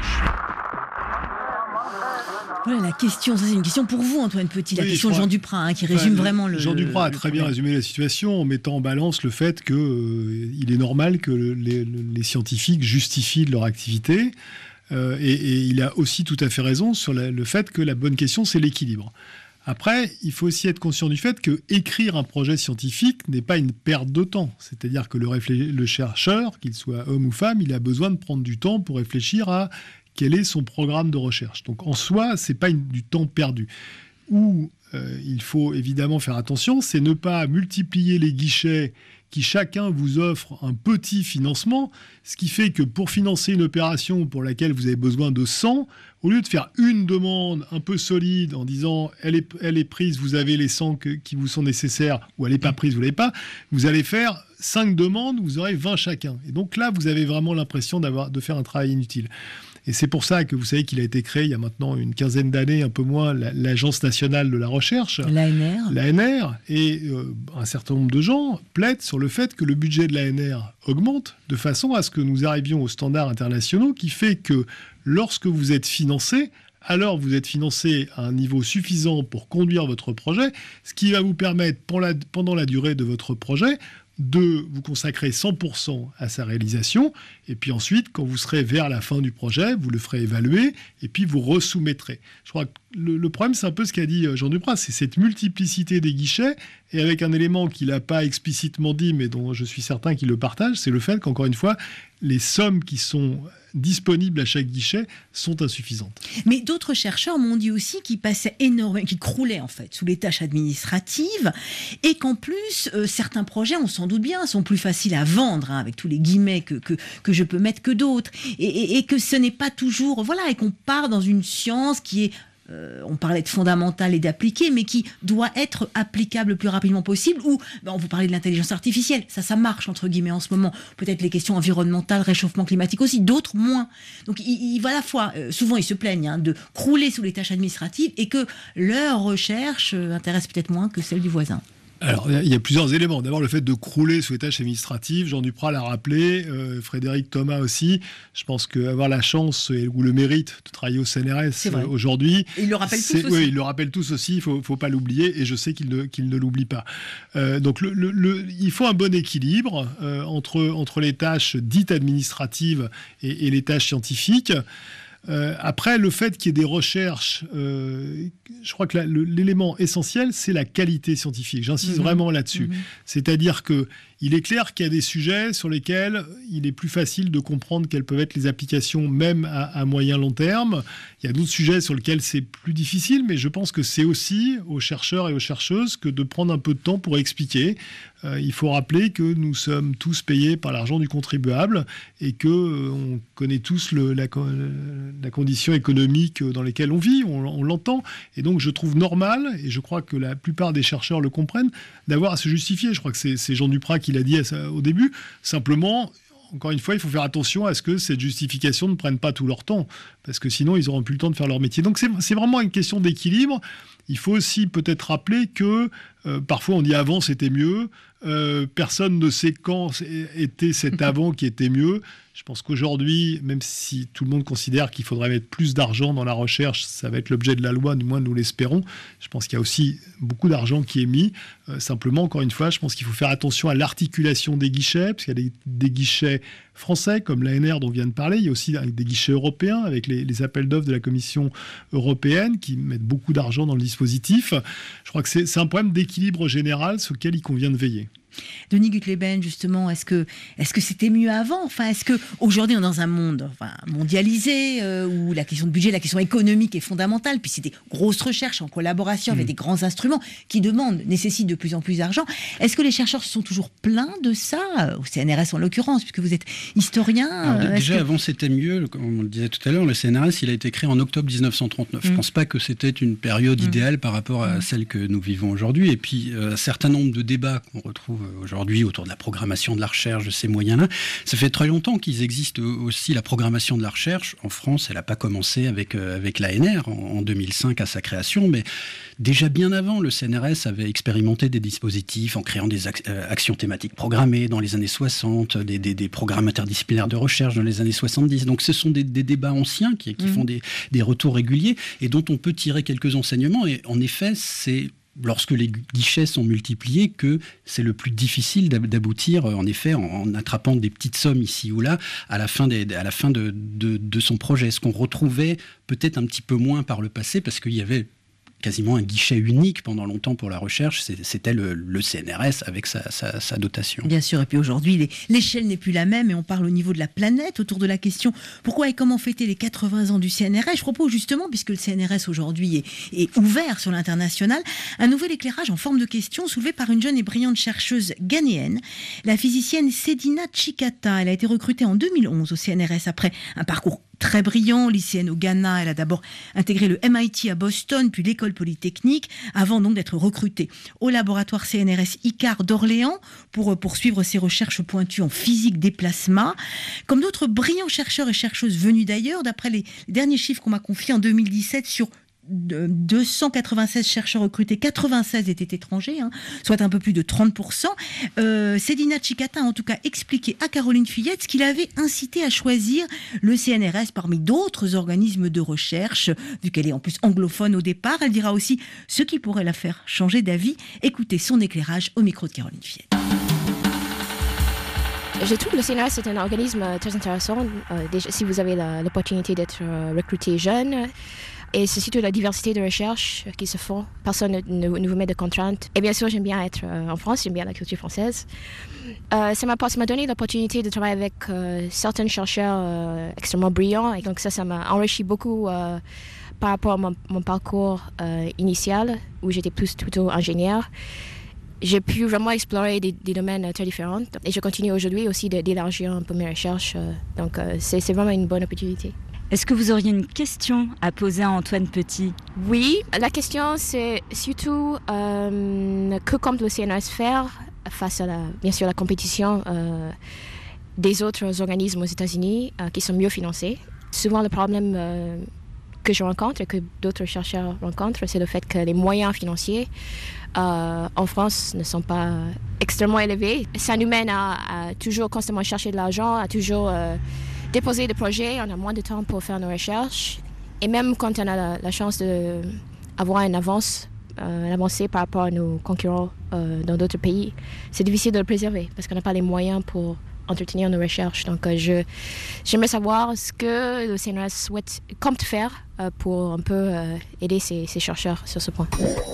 Voilà la question, ça c'est une question pour vous Antoine Petit, la oui, question de Jean Duprat hein, qui résume enfin, vraiment le Jean Duprat a le très problème. bien résumé la situation en mettant en balance le fait qu'il euh, est normal que les, les scientifiques justifient de leur activité euh, et, et il a aussi tout à fait raison sur la, le fait que la bonne question c'est l'équilibre. Après, il faut aussi être conscient du fait que écrire un projet scientifique n'est pas une perte de temps. C'est-à-dire que le, réflé- le chercheur, qu'il soit homme ou femme, il a besoin de prendre du temps pour réfléchir à quel est son programme de recherche. Donc en soi, ce n'est pas une, du temps perdu. Où euh, il faut évidemment faire attention, c'est ne pas multiplier les guichets qui chacun vous offre un petit financement, ce qui fait que pour financer une opération pour laquelle vous avez besoin de cent, au lieu de faire une demande un peu solide en disant elle est, elle est prise, vous avez les cent que, qui vous sont nécessaires, ou elle n'est pas prise, vous ne l'avez pas, vous allez faire cinq demandes, vous aurez vingt chacun. Et donc là, vous avez vraiment l'impression d'avoir, de faire un travail inutile. Et c'est pour ça que vous savez qu'il a été créé il y a maintenant une quinzaine d'années, un peu moins, l'Agence nationale de la recherche. L'A N R. L'A N R. Et euh, un certain nombre de gens plaident sur le fait que le budget de l'A N R augmente de façon à ce que nous arrivions aux standards internationaux qui fait que lorsque vous êtes financé, alors vous êtes financé à un niveau suffisant pour conduire votre projet, ce qui va vous permettre, pendant la durée de votre projet, de vous consacrer cent pour cent à sa réalisation, et puis ensuite, quand vous serez vers la fin du projet, vous le ferez évaluer, et puis vous resoumettrez. Je crois que le, le problème, c'est un peu ce qu'a dit Jean Duprat, c'est cette multiplicité des guichets, et avec un élément qu'il n'a pas explicitement dit, mais dont je suis certain qu'il le partage, c'est le fait qu'encore une fois, les sommes qui sont disponibles à chaque guichet sont insuffisantes. Mais d'autres chercheurs m'ont dit aussi qu'ils passaient énormément, qu'ils croulaient en fait sous les tâches administratives et qu'en plus, euh, certains projets, on s'en doute bien, sont plus faciles à vendre, hein, avec tous les guillemets que, que, que je peux mettre que d'autres, et, et, et que ce n'est pas toujours... Voilà, et qu'on part dans une science qui est... Euh, on parlait de fondamental et d'appliqué, mais qui doit être applicable le plus rapidement possible. Ou, ben, on vous parlait de l'intelligence artificielle, ça, ça marche entre guillemets en ce moment. Peut-être les questions environnementales, réchauffement climatique aussi, d'autres moins. Donc, il, il va à la fois, euh, souvent ils se plaignent hein, de crouler sous les tâches administratives et que leur recherche euh, intéresse peut-être moins que celle du voisin. Alors, il y a plusieurs éléments. D'abord, le fait de crouler sous les tâches administratives. Jean Duprat l'a rappelé, euh, Frédéric Thomas aussi. Je pense qu'avoir la chance et, ou le mérite de travailler au C N R S euh, aujourd'hui... Et ils le rappellent tous aussi. Oui, ils le rappellent tous aussi. Il ne faut, faut pas l'oublier. Et je sais qu'ils ne, qu'ils ne l'oublient pas. Euh, donc, le, le, le, il faut un bon équilibre euh, entre, entre les tâches dites administratives et, et les tâches scientifiques. Euh, après, le fait qu'il y ait des recherches, euh, je crois que la, le, l'élément essentiel, c'est la qualité scientifique. J'insiste mmh. vraiment là-dessus. Mmh. C'est-à-dire qu'il est clair qu'il y a des sujets sur lesquels il est plus facile de comprendre quelles peuvent être les applications, même à, à moyen long terme. Il y a d'autres sujets sur lesquels c'est plus difficile, mais je pense que c'est aussi aux chercheurs et aux chercheuses que de prendre un peu de temps pour expliquer. Euh, il faut rappeler que nous sommes tous payés par l'argent du contribuable et que euh, on connaît tous le, la, la condition économique dans laquelle on vit, on, on l'entend. Et donc, je trouve normal, et je crois que la plupart des chercheurs le comprennent, d'avoir à se justifier. Je crois que c'est, c'est Jean Duprat qui l'a dit à ça, au début. Simplement, encore une fois, il faut faire attention à ce que cette justification ne prenne pas tout leur temps, parce que sinon, ils n'auront plus le temps de faire leur métier. Donc, c'est, c'est vraiment une question d'équilibre. Il faut aussi peut-être rappeler que euh, parfois on dit avant c'était mieux, euh, personne ne sait quand était cet avant qui était mieux. Je pense qu'aujourd'hui, même si tout le monde considère qu'il faudrait mettre plus d'argent dans la recherche, ça va être l'objet de la loi, du moins nous l'espérons. Je pense qu'il y a aussi beaucoup d'argent qui est mis. Euh, simplement, encore une fois, je pense qu'il faut faire attention à l'articulation des guichets, parce qu'il y a des, des guichets français comme l'A N R dont on vient de parler. Il y a aussi des guichets européens avec les, les appels d'offres de la Commission européenne qui mettent beaucoup d'argent dans le dispositif. Je crois que c'est, c'est un problème d'équilibre général sur lequel il convient de veiller. Denis Gutleben, justement, est-ce que, est-ce que c'était mieux avant ? Enfin, est-ce qu'aujourd'hui, on est dans un monde enfin, mondialisé euh, où la question de budget, la question économique est fondamentale, puis c'est des grosses recherches en collaboration mmh. avec des grands instruments qui demandent, nécessitent de plus en plus d'argent. Est-ce que les chercheurs se sont toujours plaints de ça, au C N R S en l'occurrence, puisque vous êtes historien ? Alors, déjà, que... avant, c'était mieux. Comme on le disait tout à l'heure, le C N R S, il a été créé en octobre dix-neuf cent trente-neuf. Mmh. Je ne pense pas que c'était une période mmh. idéale par rapport à mmh. celle que nous vivons aujourd'hui. Et puis, euh, un certain nombre de débats qu'on retrouve aujourd'hui autour de la programmation de la recherche, de ces moyens-là. Ça fait très longtemps qu'ils existent aussi, la programmation de la recherche. En France, elle n'a pas commencé avec, euh, avec l'A N R en, en deux mille cinq à sa création, mais déjà bien avant, le C N R S avait expérimenté des dispositifs en créant des ac- euh, actions thématiques programmées dans les années soixante, des, des, des programmes interdisciplinaires de recherche dans les années soixante-dix. Donc ce sont des, des débats anciens qui, qui mmh. font des, des retours réguliers et dont on peut tirer quelques enseignements. Et en effet, c'est lorsque les guichets sont multipliés que c'est le plus difficile d'aboutir, en effet, en, en attrapant des petites sommes ici ou là, à la fin, des, à la fin de, de, de son projet. Ce qu'on retrouvait peut-être un petit peu moins par le passé, parce qu'il y avait quasiment un guichet unique pendant longtemps pour la recherche, c'était le, le C N R S avec sa, sa, sa dotation. Bien sûr, et puis aujourd'hui, les, l'échelle n'est plus la même et on parle au niveau de la planète autour de la question pourquoi et comment fêter les quatre-vingts ans du C N R S. Je propose justement, puisque le C N R S aujourd'hui est, est ouvert sur l'international, un nouvel éclairage en forme de question soulevé par une jeune et brillante chercheuse ghanéenne, la physicienne Sedina Chikata. Elle a été recrutée en deux mille onze au C N R S après un parcours très brillant, lycéenne au Ghana. Elle a d'abord intégré le M I T à Boston, puis l'école polytechnique, avant donc d'être recrutée au laboratoire C N R S ICAR d'Orléans pour poursuivre ses recherches pointues en physique des plasmas. Comme d'autres brillants chercheurs et chercheuses venus d'ailleurs, d'après les derniers chiffres qu'on m'a confiés en deux mille dix-sept, sur deux cent quatre-vingt-seize chercheurs recrutés, quatre-vingt-seize étaient étrangers, hein, soit un peu plus de trente pour cent. Euh, Sedina Tchikata a en tout cas expliqué à Caroline Fillette ce qui l'avait incité à choisir le C N R S parmi d'autres organismes de recherche, vu qu'elle est en plus anglophone au départ. Elle dira aussi ce qui pourrait la faire changer d'avis. Écoutez son éclairage au micro de Caroline Fillette. Je trouve que le C N R S est un organisme très intéressant. Euh, déjà, si vous avez la, l'opportunité d'être euh, recruté jeune, et c'est surtout la diversité de recherche qui se font. Personne ne, ne, ne vous met de contraintes. Et bien sûr, j'aime bien être euh, en France, j'aime bien la culture française. Euh, ça, m'a, ça m'a donné l'opportunité de travailler avec euh, certains chercheurs euh, extrêmement brillants. Et donc ça, ça m'a enrichi beaucoup euh, par rapport à mon, mon parcours euh, initial, où j'étais plus plutôt ingénieur. J'ai pu vraiment explorer des, des domaines très différents. Et je continue aujourd'hui aussi de, d'élargir un peu mes recherches. Euh, donc euh, c'est, c'est vraiment une bonne opportunité. Est-ce que vous auriez une question à poser à Antoine Petit ? Oui, la question c'est surtout euh, que compte le C N R S faire face à la, bien sûr, la compétition euh, des autres organismes aux États-Unis euh, qui sont mieux financés. Souvent le problème euh, que je rencontre et que d'autres chercheurs rencontrent, c'est le fait que les moyens financiers euh, en France ne sont pas extrêmement élevés. Ça nous mène à, à toujours constamment chercher de l'argent, à toujours euh, déposer des projets, on a moins de temps pour faire nos recherches. Et même quand on a la, la chance d'avoir une avance, euh, une avancée par rapport à nos concurrents euh, dans d'autres pays, c'est difficile de le préserver parce qu'on n'a pas les moyens pour entretenir nos recherches. Donc euh, je, j'aimerais savoir ce que le C N R S souhaite, compte faire euh, pour un peu euh, aider ces, ces chercheurs sur ce point.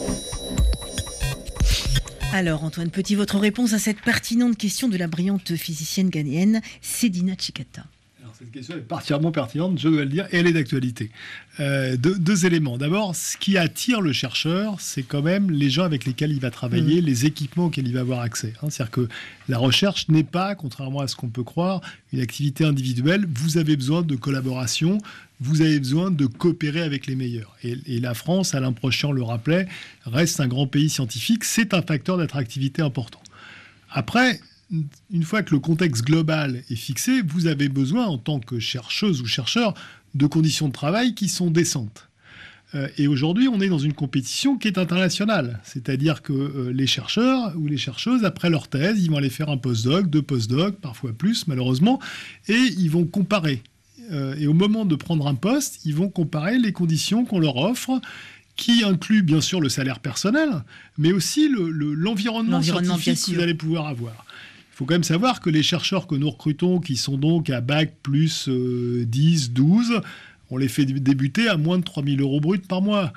Alors Antoine Petit, votre réponse à cette pertinente question de la brillante physicienne ghanéenne Sedina Tchikata. Cette question est particulièrement pertinente, je dois le dire, et elle est d'actualité. Euh, deux, deux éléments. D'abord, ce qui attire le chercheur, c'est quand même les gens avec lesquels il va travailler, mmh. les équipements auxquels il va avoir accès. Hein, c'est-à-dire que la recherche n'est pas, contrairement à ce qu'on peut croire, une activité individuelle. Vous avez besoin de collaboration, vous avez besoin de coopérer avec les meilleurs. Et, et la France, Alain Prochian le rappelait, reste un grand pays scientifique. C'est un facteur d'attractivité important. Après, une fois que le contexte global est fixé, vous avez besoin, en tant que chercheuse ou chercheur, de conditions de travail qui sont décentes. Euh, et aujourd'hui, on est dans une compétition qui est internationale. C'est-à-dire que euh, les chercheurs ou les chercheuses, après leur thèse, ils vont aller faire un postdoc, deux postdocs, parfois plus, malheureusement, et ils vont comparer. Euh, et au moment de prendre un poste, ils vont comparer les conditions qu'on leur offre, qui inclut bien sûr le salaire personnel, mais aussi le, le, l'environnement, l'environnement scientifique que vous allez pouvoir avoir. Il faut quand même savoir que les chercheurs que nous recrutons, qui sont donc à bac plus euh, dix, douze, on les fait débuter à moins de trois mille euros bruts par mois.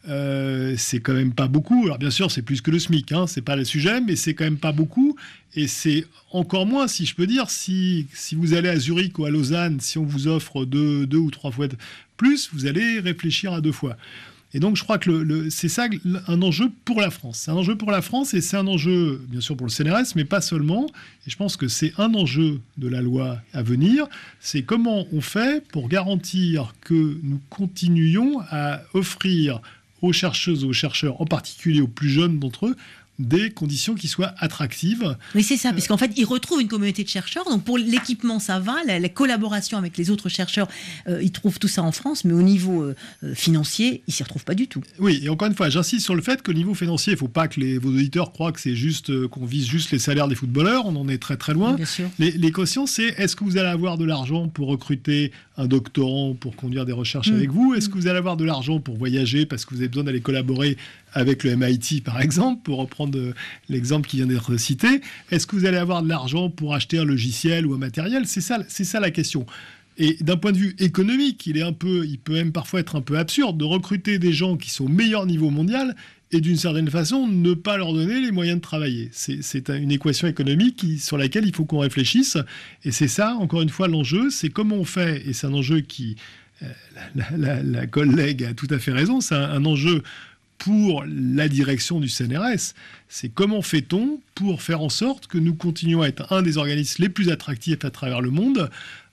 Euh, c'est quand même pas beaucoup. Alors bien sûr, c'est plus que le SMIC, hein, c'est pas le sujet, mais c'est quand même pas beaucoup. Et c'est encore moins, si je peux dire, si, si vous allez à Zurich ou à Lausanne, si on vous offre deux, deux ou trois fois plus, vous allez réfléchir à deux fois. Et donc, je crois que le, le, c'est ça un enjeu pour la France. C'est un enjeu pour la France et c'est un enjeu, bien sûr, pour le C N R S, mais pas seulement. Et je pense que c'est un enjeu de la loi à venir. C'est comment on fait pour garantir que nous continuions à offrir aux chercheuses, aux chercheurs, en particulier aux plus jeunes d'entre eux, des conditions qui soient attractives. Oui, c'est ça, parce qu'en fait, ils retrouvent une communauté de chercheurs. Donc, pour l'équipement, ça va. La, la collaboration avec les autres chercheurs, euh, ils trouvent tout ça en France. Mais au niveau euh, financier, ils ne s'y retrouvent pas du tout. Oui, et encore une fois, j'insiste sur le fait que au niveau financier, il ne faut pas que les, vos auditeurs croient que c'est juste, euh, qu'on vise juste les salaires des footballeurs. On en est très, très loin. Bien sûr. Les, les questions, c'est est-ce que vous allez avoir de l'argent pour recruter un doctorant pour conduire des recherches mmh. avec vous ? Est-ce que vous allez avoir de l'argent pour voyager parce que vous avez besoin d'aller collaborer avec le M I T, par exemple, pour reprendre l'exemple qui vient d'être cité? Est-ce que vous allez avoir de l'argent pour acheter un logiciel ou un matériel? C'est ça, c'est ça la question. Et d'un point de vue économique, il est un peu, il peut même parfois être un peu absurde de recruter des gens qui sont au meilleur niveau mondial et d'une certaine façon ne pas leur donner les moyens de travailler. C'est, c'est une équation économique qui, sur laquelle il faut qu'on réfléchisse. Et c'est ça, encore une fois, l'enjeu. C'est comment on fait, et c'est un enjeu qui... Euh, la, la, la collègue a tout à fait raison, c'est un, un enjeu pour la direction du C N R S. C'est comment fait-on pour faire en sorte que nous continuions à être un des organismes les plus attractifs à travers le monde,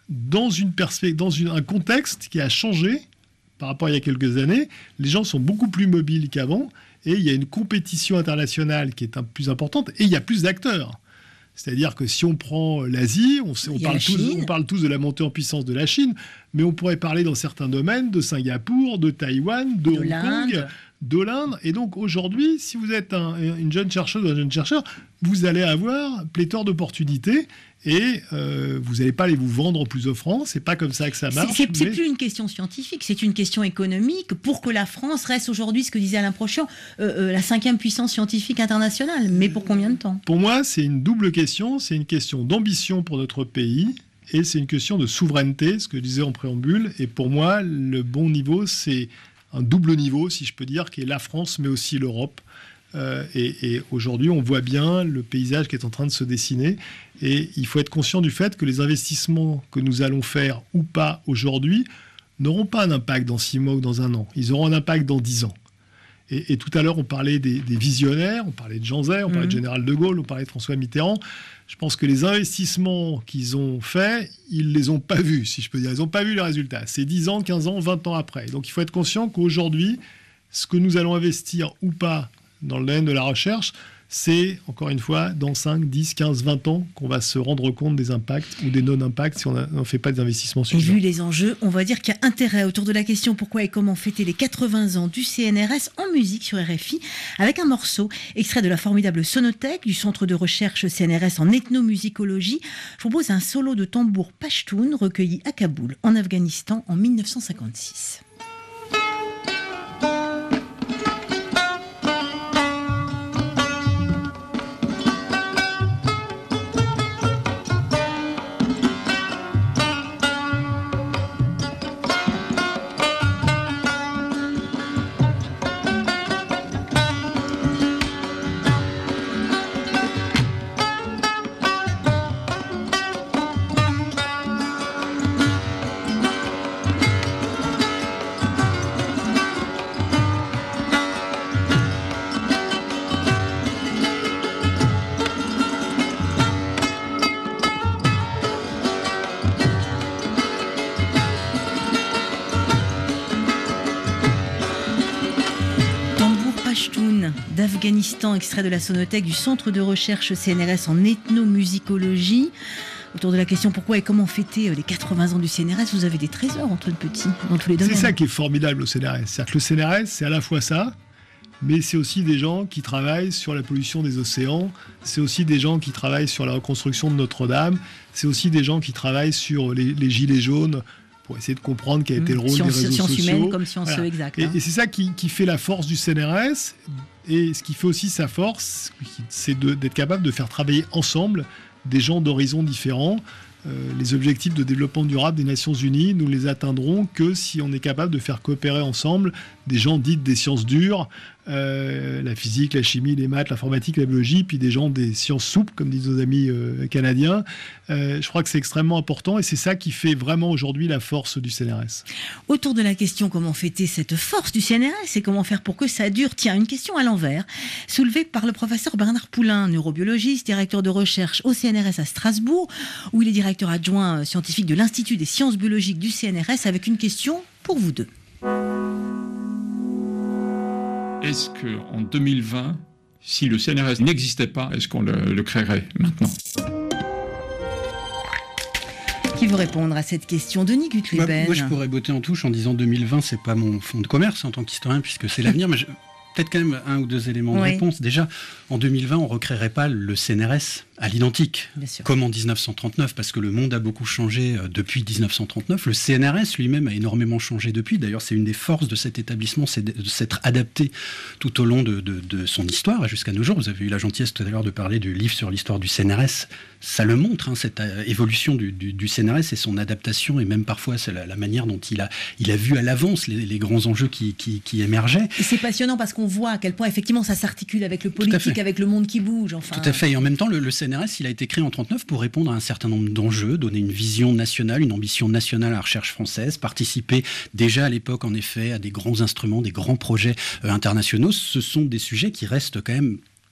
dans, une perspe- dans une, un contexte qui a changé par rapport à il y a quelques années. Les gens sont beaucoup plus mobiles qu'avant et il y a une compétition internationale qui est un, plus importante et il y a plus d'acteurs. C'est-à-dire que si on prend l'Asie, on, sait, on, parle tous, on parle tous de la montée en puissance de la Chine, mais on pourrait parler dans certains domaines de Singapour, de Taïwan, de, de Hong Kong, de l'Inde. Et donc aujourd'hui, si vous êtes un, une jeune chercheuse ou un jeune chercheur, vous allez avoir pléthore d'opportunités et euh, vous n'allez pas aller vous vendre plus offrant. C'est pas comme ça que ça marche. C'est, c'est, mais... c'est plus une question scientifique, c'est une question économique. Pour que la France reste aujourd'hui, ce que disait Alain Prochian, euh, euh, la cinquième puissance scientifique internationale. Mais pour combien de temps ? Pour moi, c'est une double question. C'est une question d'ambition pour notre pays. Et c'est une question de souveraineté, ce que je disais en préambule. Et pour moi, le bon niveau, c'est un double niveau, si je peux dire, qui est la France, mais aussi l'Europe. Euh, et, et aujourd'hui, on voit bien le paysage qui est en train de se dessiner. Et il faut être conscient du fait que les investissements que nous allons faire ou pas aujourd'hui n'auront pas un impact dans six mois ou dans un an. Ils auront un impact dans dix ans. Et, et tout à l'heure, on parlait des, des visionnaires, on parlait de Jean Zay, on parlait mmh. de Général de Gaulle, on parlait de François Mitterrand. Je pense que les investissements qu'ils ont faits, ils ne les ont pas vus, si je peux dire. Ils n'ont pas vu les résultats. C'est dix ans, quinze ans, vingt ans après. Donc il faut être conscient qu'aujourd'hui, ce que nous allons investir ou pas dans le domaine de la recherche, c'est, encore une fois, dans cinq, dix, quinze, vingt ans qu'on va se rendre compte des impacts ou des non-impacts si on ne fait pas des investissements suffisants. Et vu les enjeux, on va dire qu'il y a intérêt autour de la question pourquoi et comment fêter les quatre-vingts ans du C N R S en musique sur R F I, avec un morceau extrait de la formidable sonothèque du Centre de recherche C N R S en ethnomusicologie. Je propose un solo de tambour pachtoun recueilli à Kaboul, en Afghanistan, en mille neuf cent cinquante-six. d'Afghanistan, extrait de la sonothèque du Centre de recherche C N R S en ethnomusicologie. Autour de la question pourquoi et comment fêter les quatre-vingts ans du C N R S, vous avez des trésors, Antoine Petit, dans tous les domaines. C'est ça qui est formidable au C N R S. C'est-à-dire que le C N R S, c'est à la fois ça, mais c'est aussi des gens qui travaillent sur la pollution des océans, c'est aussi des gens qui travaillent sur la reconstruction de Notre-Dame, c'est aussi des gens qui travaillent sur les, les gilets jaunes, pour essayer de comprendre quel a été le rôle science, des réseaux science sociaux. Sciences humaines comme sciences voilà. exactes. Et, hein. et c'est ça qui, qui fait la force du C N R S. Et ce qui fait aussi sa force, c'est de, d'être capable de faire travailler ensemble des gens d'horizons différents. Euh, les objectifs de développement durable des Nations Unies, nous les atteindrons que si on est capable de faire coopérer ensemble des gens dits des sciences dures, euh, la physique, la chimie, les maths, l'informatique, la biologie, puis des gens des sciences souples, comme disent nos amis euh, canadiens. Euh, je crois que c'est extrêmement important et c'est ça qui fait vraiment aujourd'hui la force du C N R S. Autour de la question comment fêter cette force du C N R S et comment faire pour que ça dure, tiens, une question à l'envers, soulevée par le professeur Bernard Poulain, neurobiologiste, directeur de recherche au C N R S à Strasbourg, où il est directeur adjoint scientifique de l'Institut des sciences biologiques du C N R S, avec une question pour vous deux. Est-ce qu'en deux mille vingt, si le C N R S n'existait pas, est-ce qu'on le, le créerait maintenant ? Qui veut répondre à cette question ? Denis Gutluben. Moi, moi, je pourrais botter en touche en disant deux mille vingt, c'est pas mon fonds de commerce en tant qu'historien, puisque c'est l'avenir, mais je... peut-être quand même un ou deux éléments de oui. réponse. Déjà, en deux mille vingt, on ne recréerait pas le C N R S à l'identique, comme en dix-neuf cent trente-neuf, parce que le monde a beaucoup changé depuis dix-neuf cent trente-neuf. Le C N R S lui-même a énormément changé depuis. D'ailleurs, c'est une des forces de cet établissement, c'est de s'être adapté tout au long de, de, de son histoire et jusqu'à nos jours. Vous avez eu la gentillesse tout à l'heure de parler du livre sur l'histoire du C N R S. Ça le montre, hein, cette évolution du, du, du C N R S et son adaptation, et même parfois c'est la, la manière dont il a, il a vu à l'avance les, les grands enjeux qui, qui, qui émergeaient. Et c'est passionnant parce qu'on voit à quel point effectivement ça s'articule avec le politique, avec le monde qui bouge. Enfin... Tout à fait. Et en même temps, le, le C N R S, il a été créé en trente-neuf pour répondre à un certain nombre d'enjeux, donner une vision nationale, une ambition nationale à la recherche française, participer déjà à l'époque, en effet, à des grands instruments, des grands projets euh, internationaux. Ce sont des sujets qui restent quand même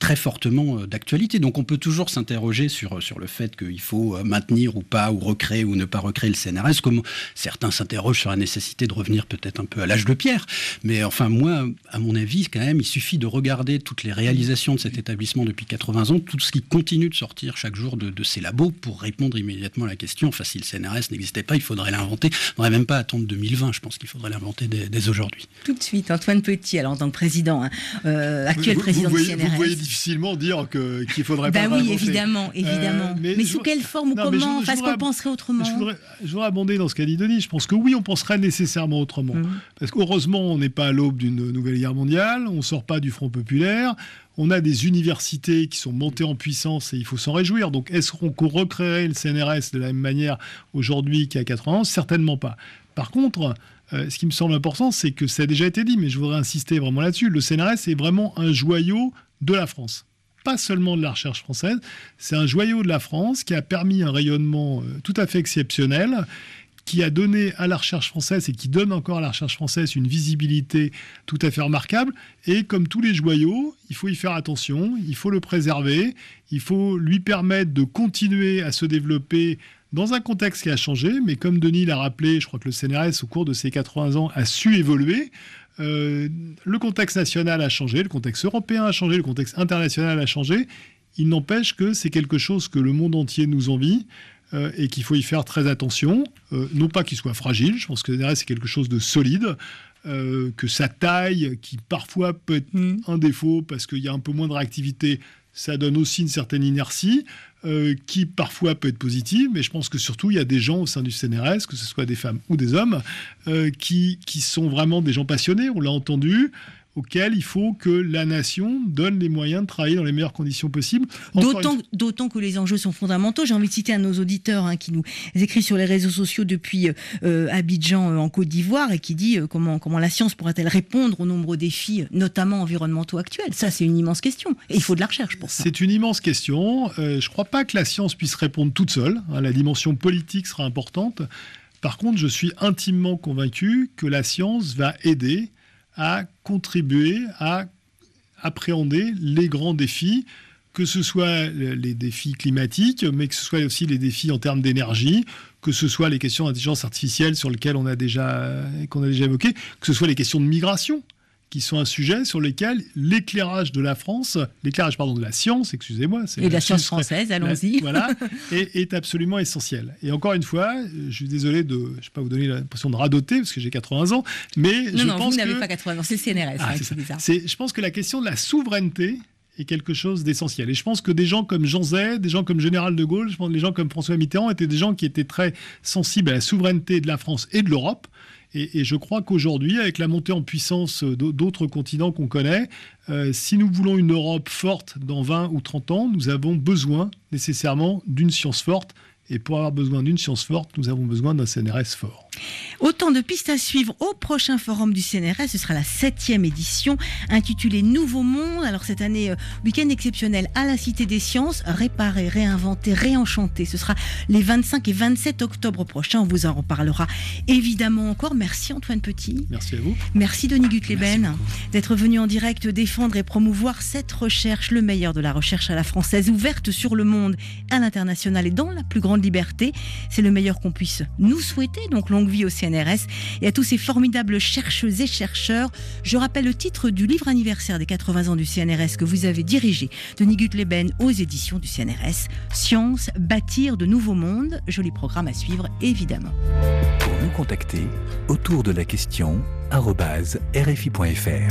très fortement d'actualité. Donc on peut toujours s'interroger sur, sur le fait qu'il faut maintenir ou pas, ou recréer ou ne pas recréer le C N R S, comme certains s'interrogent sur la nécessité de revenir peut-être un peu à l'âge de pierre. Mais enfin, moi, à mon avis, quand même, il suffit de regarder toutes les réalisations de cet établissement depuis quatre-vingts ans, tout ce qui continue de sortir chaque jour de, de ces labos pour répondre immédiatement à la question. Enfin, si le C N R S n'existait pas, il faudrait l'inventer. On ne devrait même pas attendre deux mille vingt, je pense qu'il faudrait l'inventer dès, dès aujourd'hui. Tout de suite, Antoine Petit, alors en tant que président, hein, euh, actuel vous, président vous voyez, du C N R S. Vous voyez difficilement dire que, qu'il faudrait bah pas oui, l'inventer. évidemment, évidemment. Euh, mais, mais sous quelle forme ou non, comment Parce qu'on penserait autrement. Je voudrais, je voudrais abonder dans ce qu'a dit Denis. Je pense que oui, on penserait nécessairement autrement. Mmh. Parce qu'heureusement, on n'est pas à l'aube d'une nouvelle guerre mondiale, on ne sort pas du Front populaire, on a des universités qui sont montées en puissance et il faut s'en réjouir. Donc est-ce qu'on recréerait le C N R S de la même manière aujourd'hui qu'il y a quatre-vingts ans ? Certainement pas. Par contre, euh, ce qui me semble important, c'est que ça a déjà été dit, mais je voudrais insister vraiment là-dessus, le C N R S est vraiment un joyau de la France. Pas seulement de la recherche française, c'est un joyau de la France qui a permis un rayonnement euh, tout à fait exceptionnel, qui a donné à la recherche française et qui donne encore à la recherche française une visibilité tout à fait remarquable. Et comme tous les joyaux, il faut y faire attention, il faut le préserver, il faut lui permettre de continuer à se développer dans un contexte qui a changé. Mais comme Denis l'a rappelé, je crois que le C N R S, au cours de ces quatre-vingts ans, a su évoluer. Euh, le contexte national a changé, le contexte européen a changé, le contexte international a changé. Il n'empêche que c'est quelque chose que le monde entier nous envie. Euh, et qu'il faut y faire très attention, euh, non pas qu'il soit fragile, je pense que le C N R S c'est quelque chose de solide, euh, que sa taille, qui parfois peut être mmh. un défaut parce qu'il y a un peu moins de réactivité, ça donne aussi une certaine inertie, euh, qui parfois peut être positive, mais je pense que surtout il y a des gens au sein du C N R S, que ce soit des femmes ou des hommes, euh, qui, qui sont vraiment des gens passionnés, on l'a entendu, auquel il faut que la nation donne les moyens de travailler dans les meilleures conditions possibles. D'autant, une... d'autant que les enjeux sont fondamentaux. J'ai envie de citer un de nos auditeurs hein, qui nous écrit sur les réseaux sociaux depuis euh, Abidjan euh, en Côte d'Ivoire et qui dit euh, comment, comment la science pourrait-elle répondre aux nombreux défis, notamment environnementaux actuels. Ça, c'est une immense question. Et il faut de la recherche pour ça. C'est une immense question. Euh, je ne crois pas que la science puisse répondre toute seule. Hein, la dimension politique sera importante. Par contre, je suis intimement convaincu que la science va aider à contribuer à appréhender les grands défis, que ce soit les défis climatiques, mais que ce soit aussi les défis en termes d'énergie, que ce soit les questions d'intelligence artificielle sur lesquelles on a déjà, qu'on a déjà évoquées, que ce soit les questions de migration, qui sont un sujet sur lequel l'éclairage de la France, l'éclairage pardon de la science, excusez-moi, c'est et de la science française, allons-y, la, voilà, est, est absolument essentiel. Et encore une fois, je suis désolé de, je ne vais pas vous donner l'impression de radoter parce que j'ai quatre-vingts ans, mais non, je non, pense vous n'avez que, pas quatre-vingts ans, c'est le C N R S, ah, hein, c'est c'est bizarre. C'est, je pense que la question de la souveraineté est quelque chose d'essentiel. Et je pense que des gens comme Jean Zay, des gens comme Général de Gaulle, je pense que des gens comme François Mitterrand étaient des gens qui étaient très sensibles à la souveraineté de la France et de l'Europe. Et, et je crois qu'aujourd'hui, avec la montée en puissance d'autres continents qu'on connaît, euh, si nous voulons une Europe forte dans vingt ou trente ans, nous avons besoin nécessairement d'une science forte. Et pour avoir besoin d'une science forte, nous avons besoin d'un C N R S fort. Autant de pistes à suivre au prochain forum du C N R S. Ce sera la septième édition, intitulée Nouveau Monde. Alors cette année, euh, week-end exceptionnel à la Cité des Sciences, réparer, réinventer, réenchanter. Ce sera les vingt-cinq et vingt-sept octobre prochains. On vous en reparlera évidemment encore. Merci Antoine Petit. Merci à vous. Merci Denis Gutleben d'être venu en direct défendre et promouvoir cette recherche, le meilleur de la recherche à la française, ouverte sur le monde, à l'international et dans la plus grande liberté. C'est le meilleur qu'on puisse nous souhaiter. Donc longue vie au C N R S et à tous ces formidables chercheuses et chercheurs. Je rappelle le titre du livre anniversaire des quatre-vingts ans du C N R S que vous avez dirigé, Denis Gutleben, aux éditions du C N R S. Science, bâtir de nouveaux mondes. Joli programme à suivre, évidemment. Pour nous contacter, autour de la question arobase r f i point f r.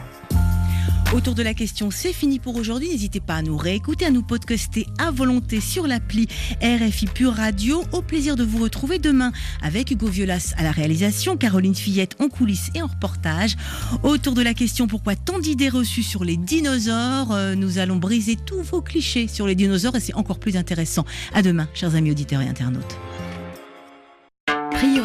Autour de la question, c'est fini pour aujourd'hui. N'hésitez pas à nous réécouter, à nous podcaster à volonté sur l'appli R F I Pure Radio. Au plaisir de vous retrouver demain avec Hugo Violas à la réalisation, Caroline Fillette en coulisses et en reportage. Autour de la question, pourquoi tant d'idées reçues sur les dinosaures ? euh, Nous allons briser tous vos clichés sur les dinosaures et c'est encore plus intéressant. À demain, chers amis auditeurs et internautes.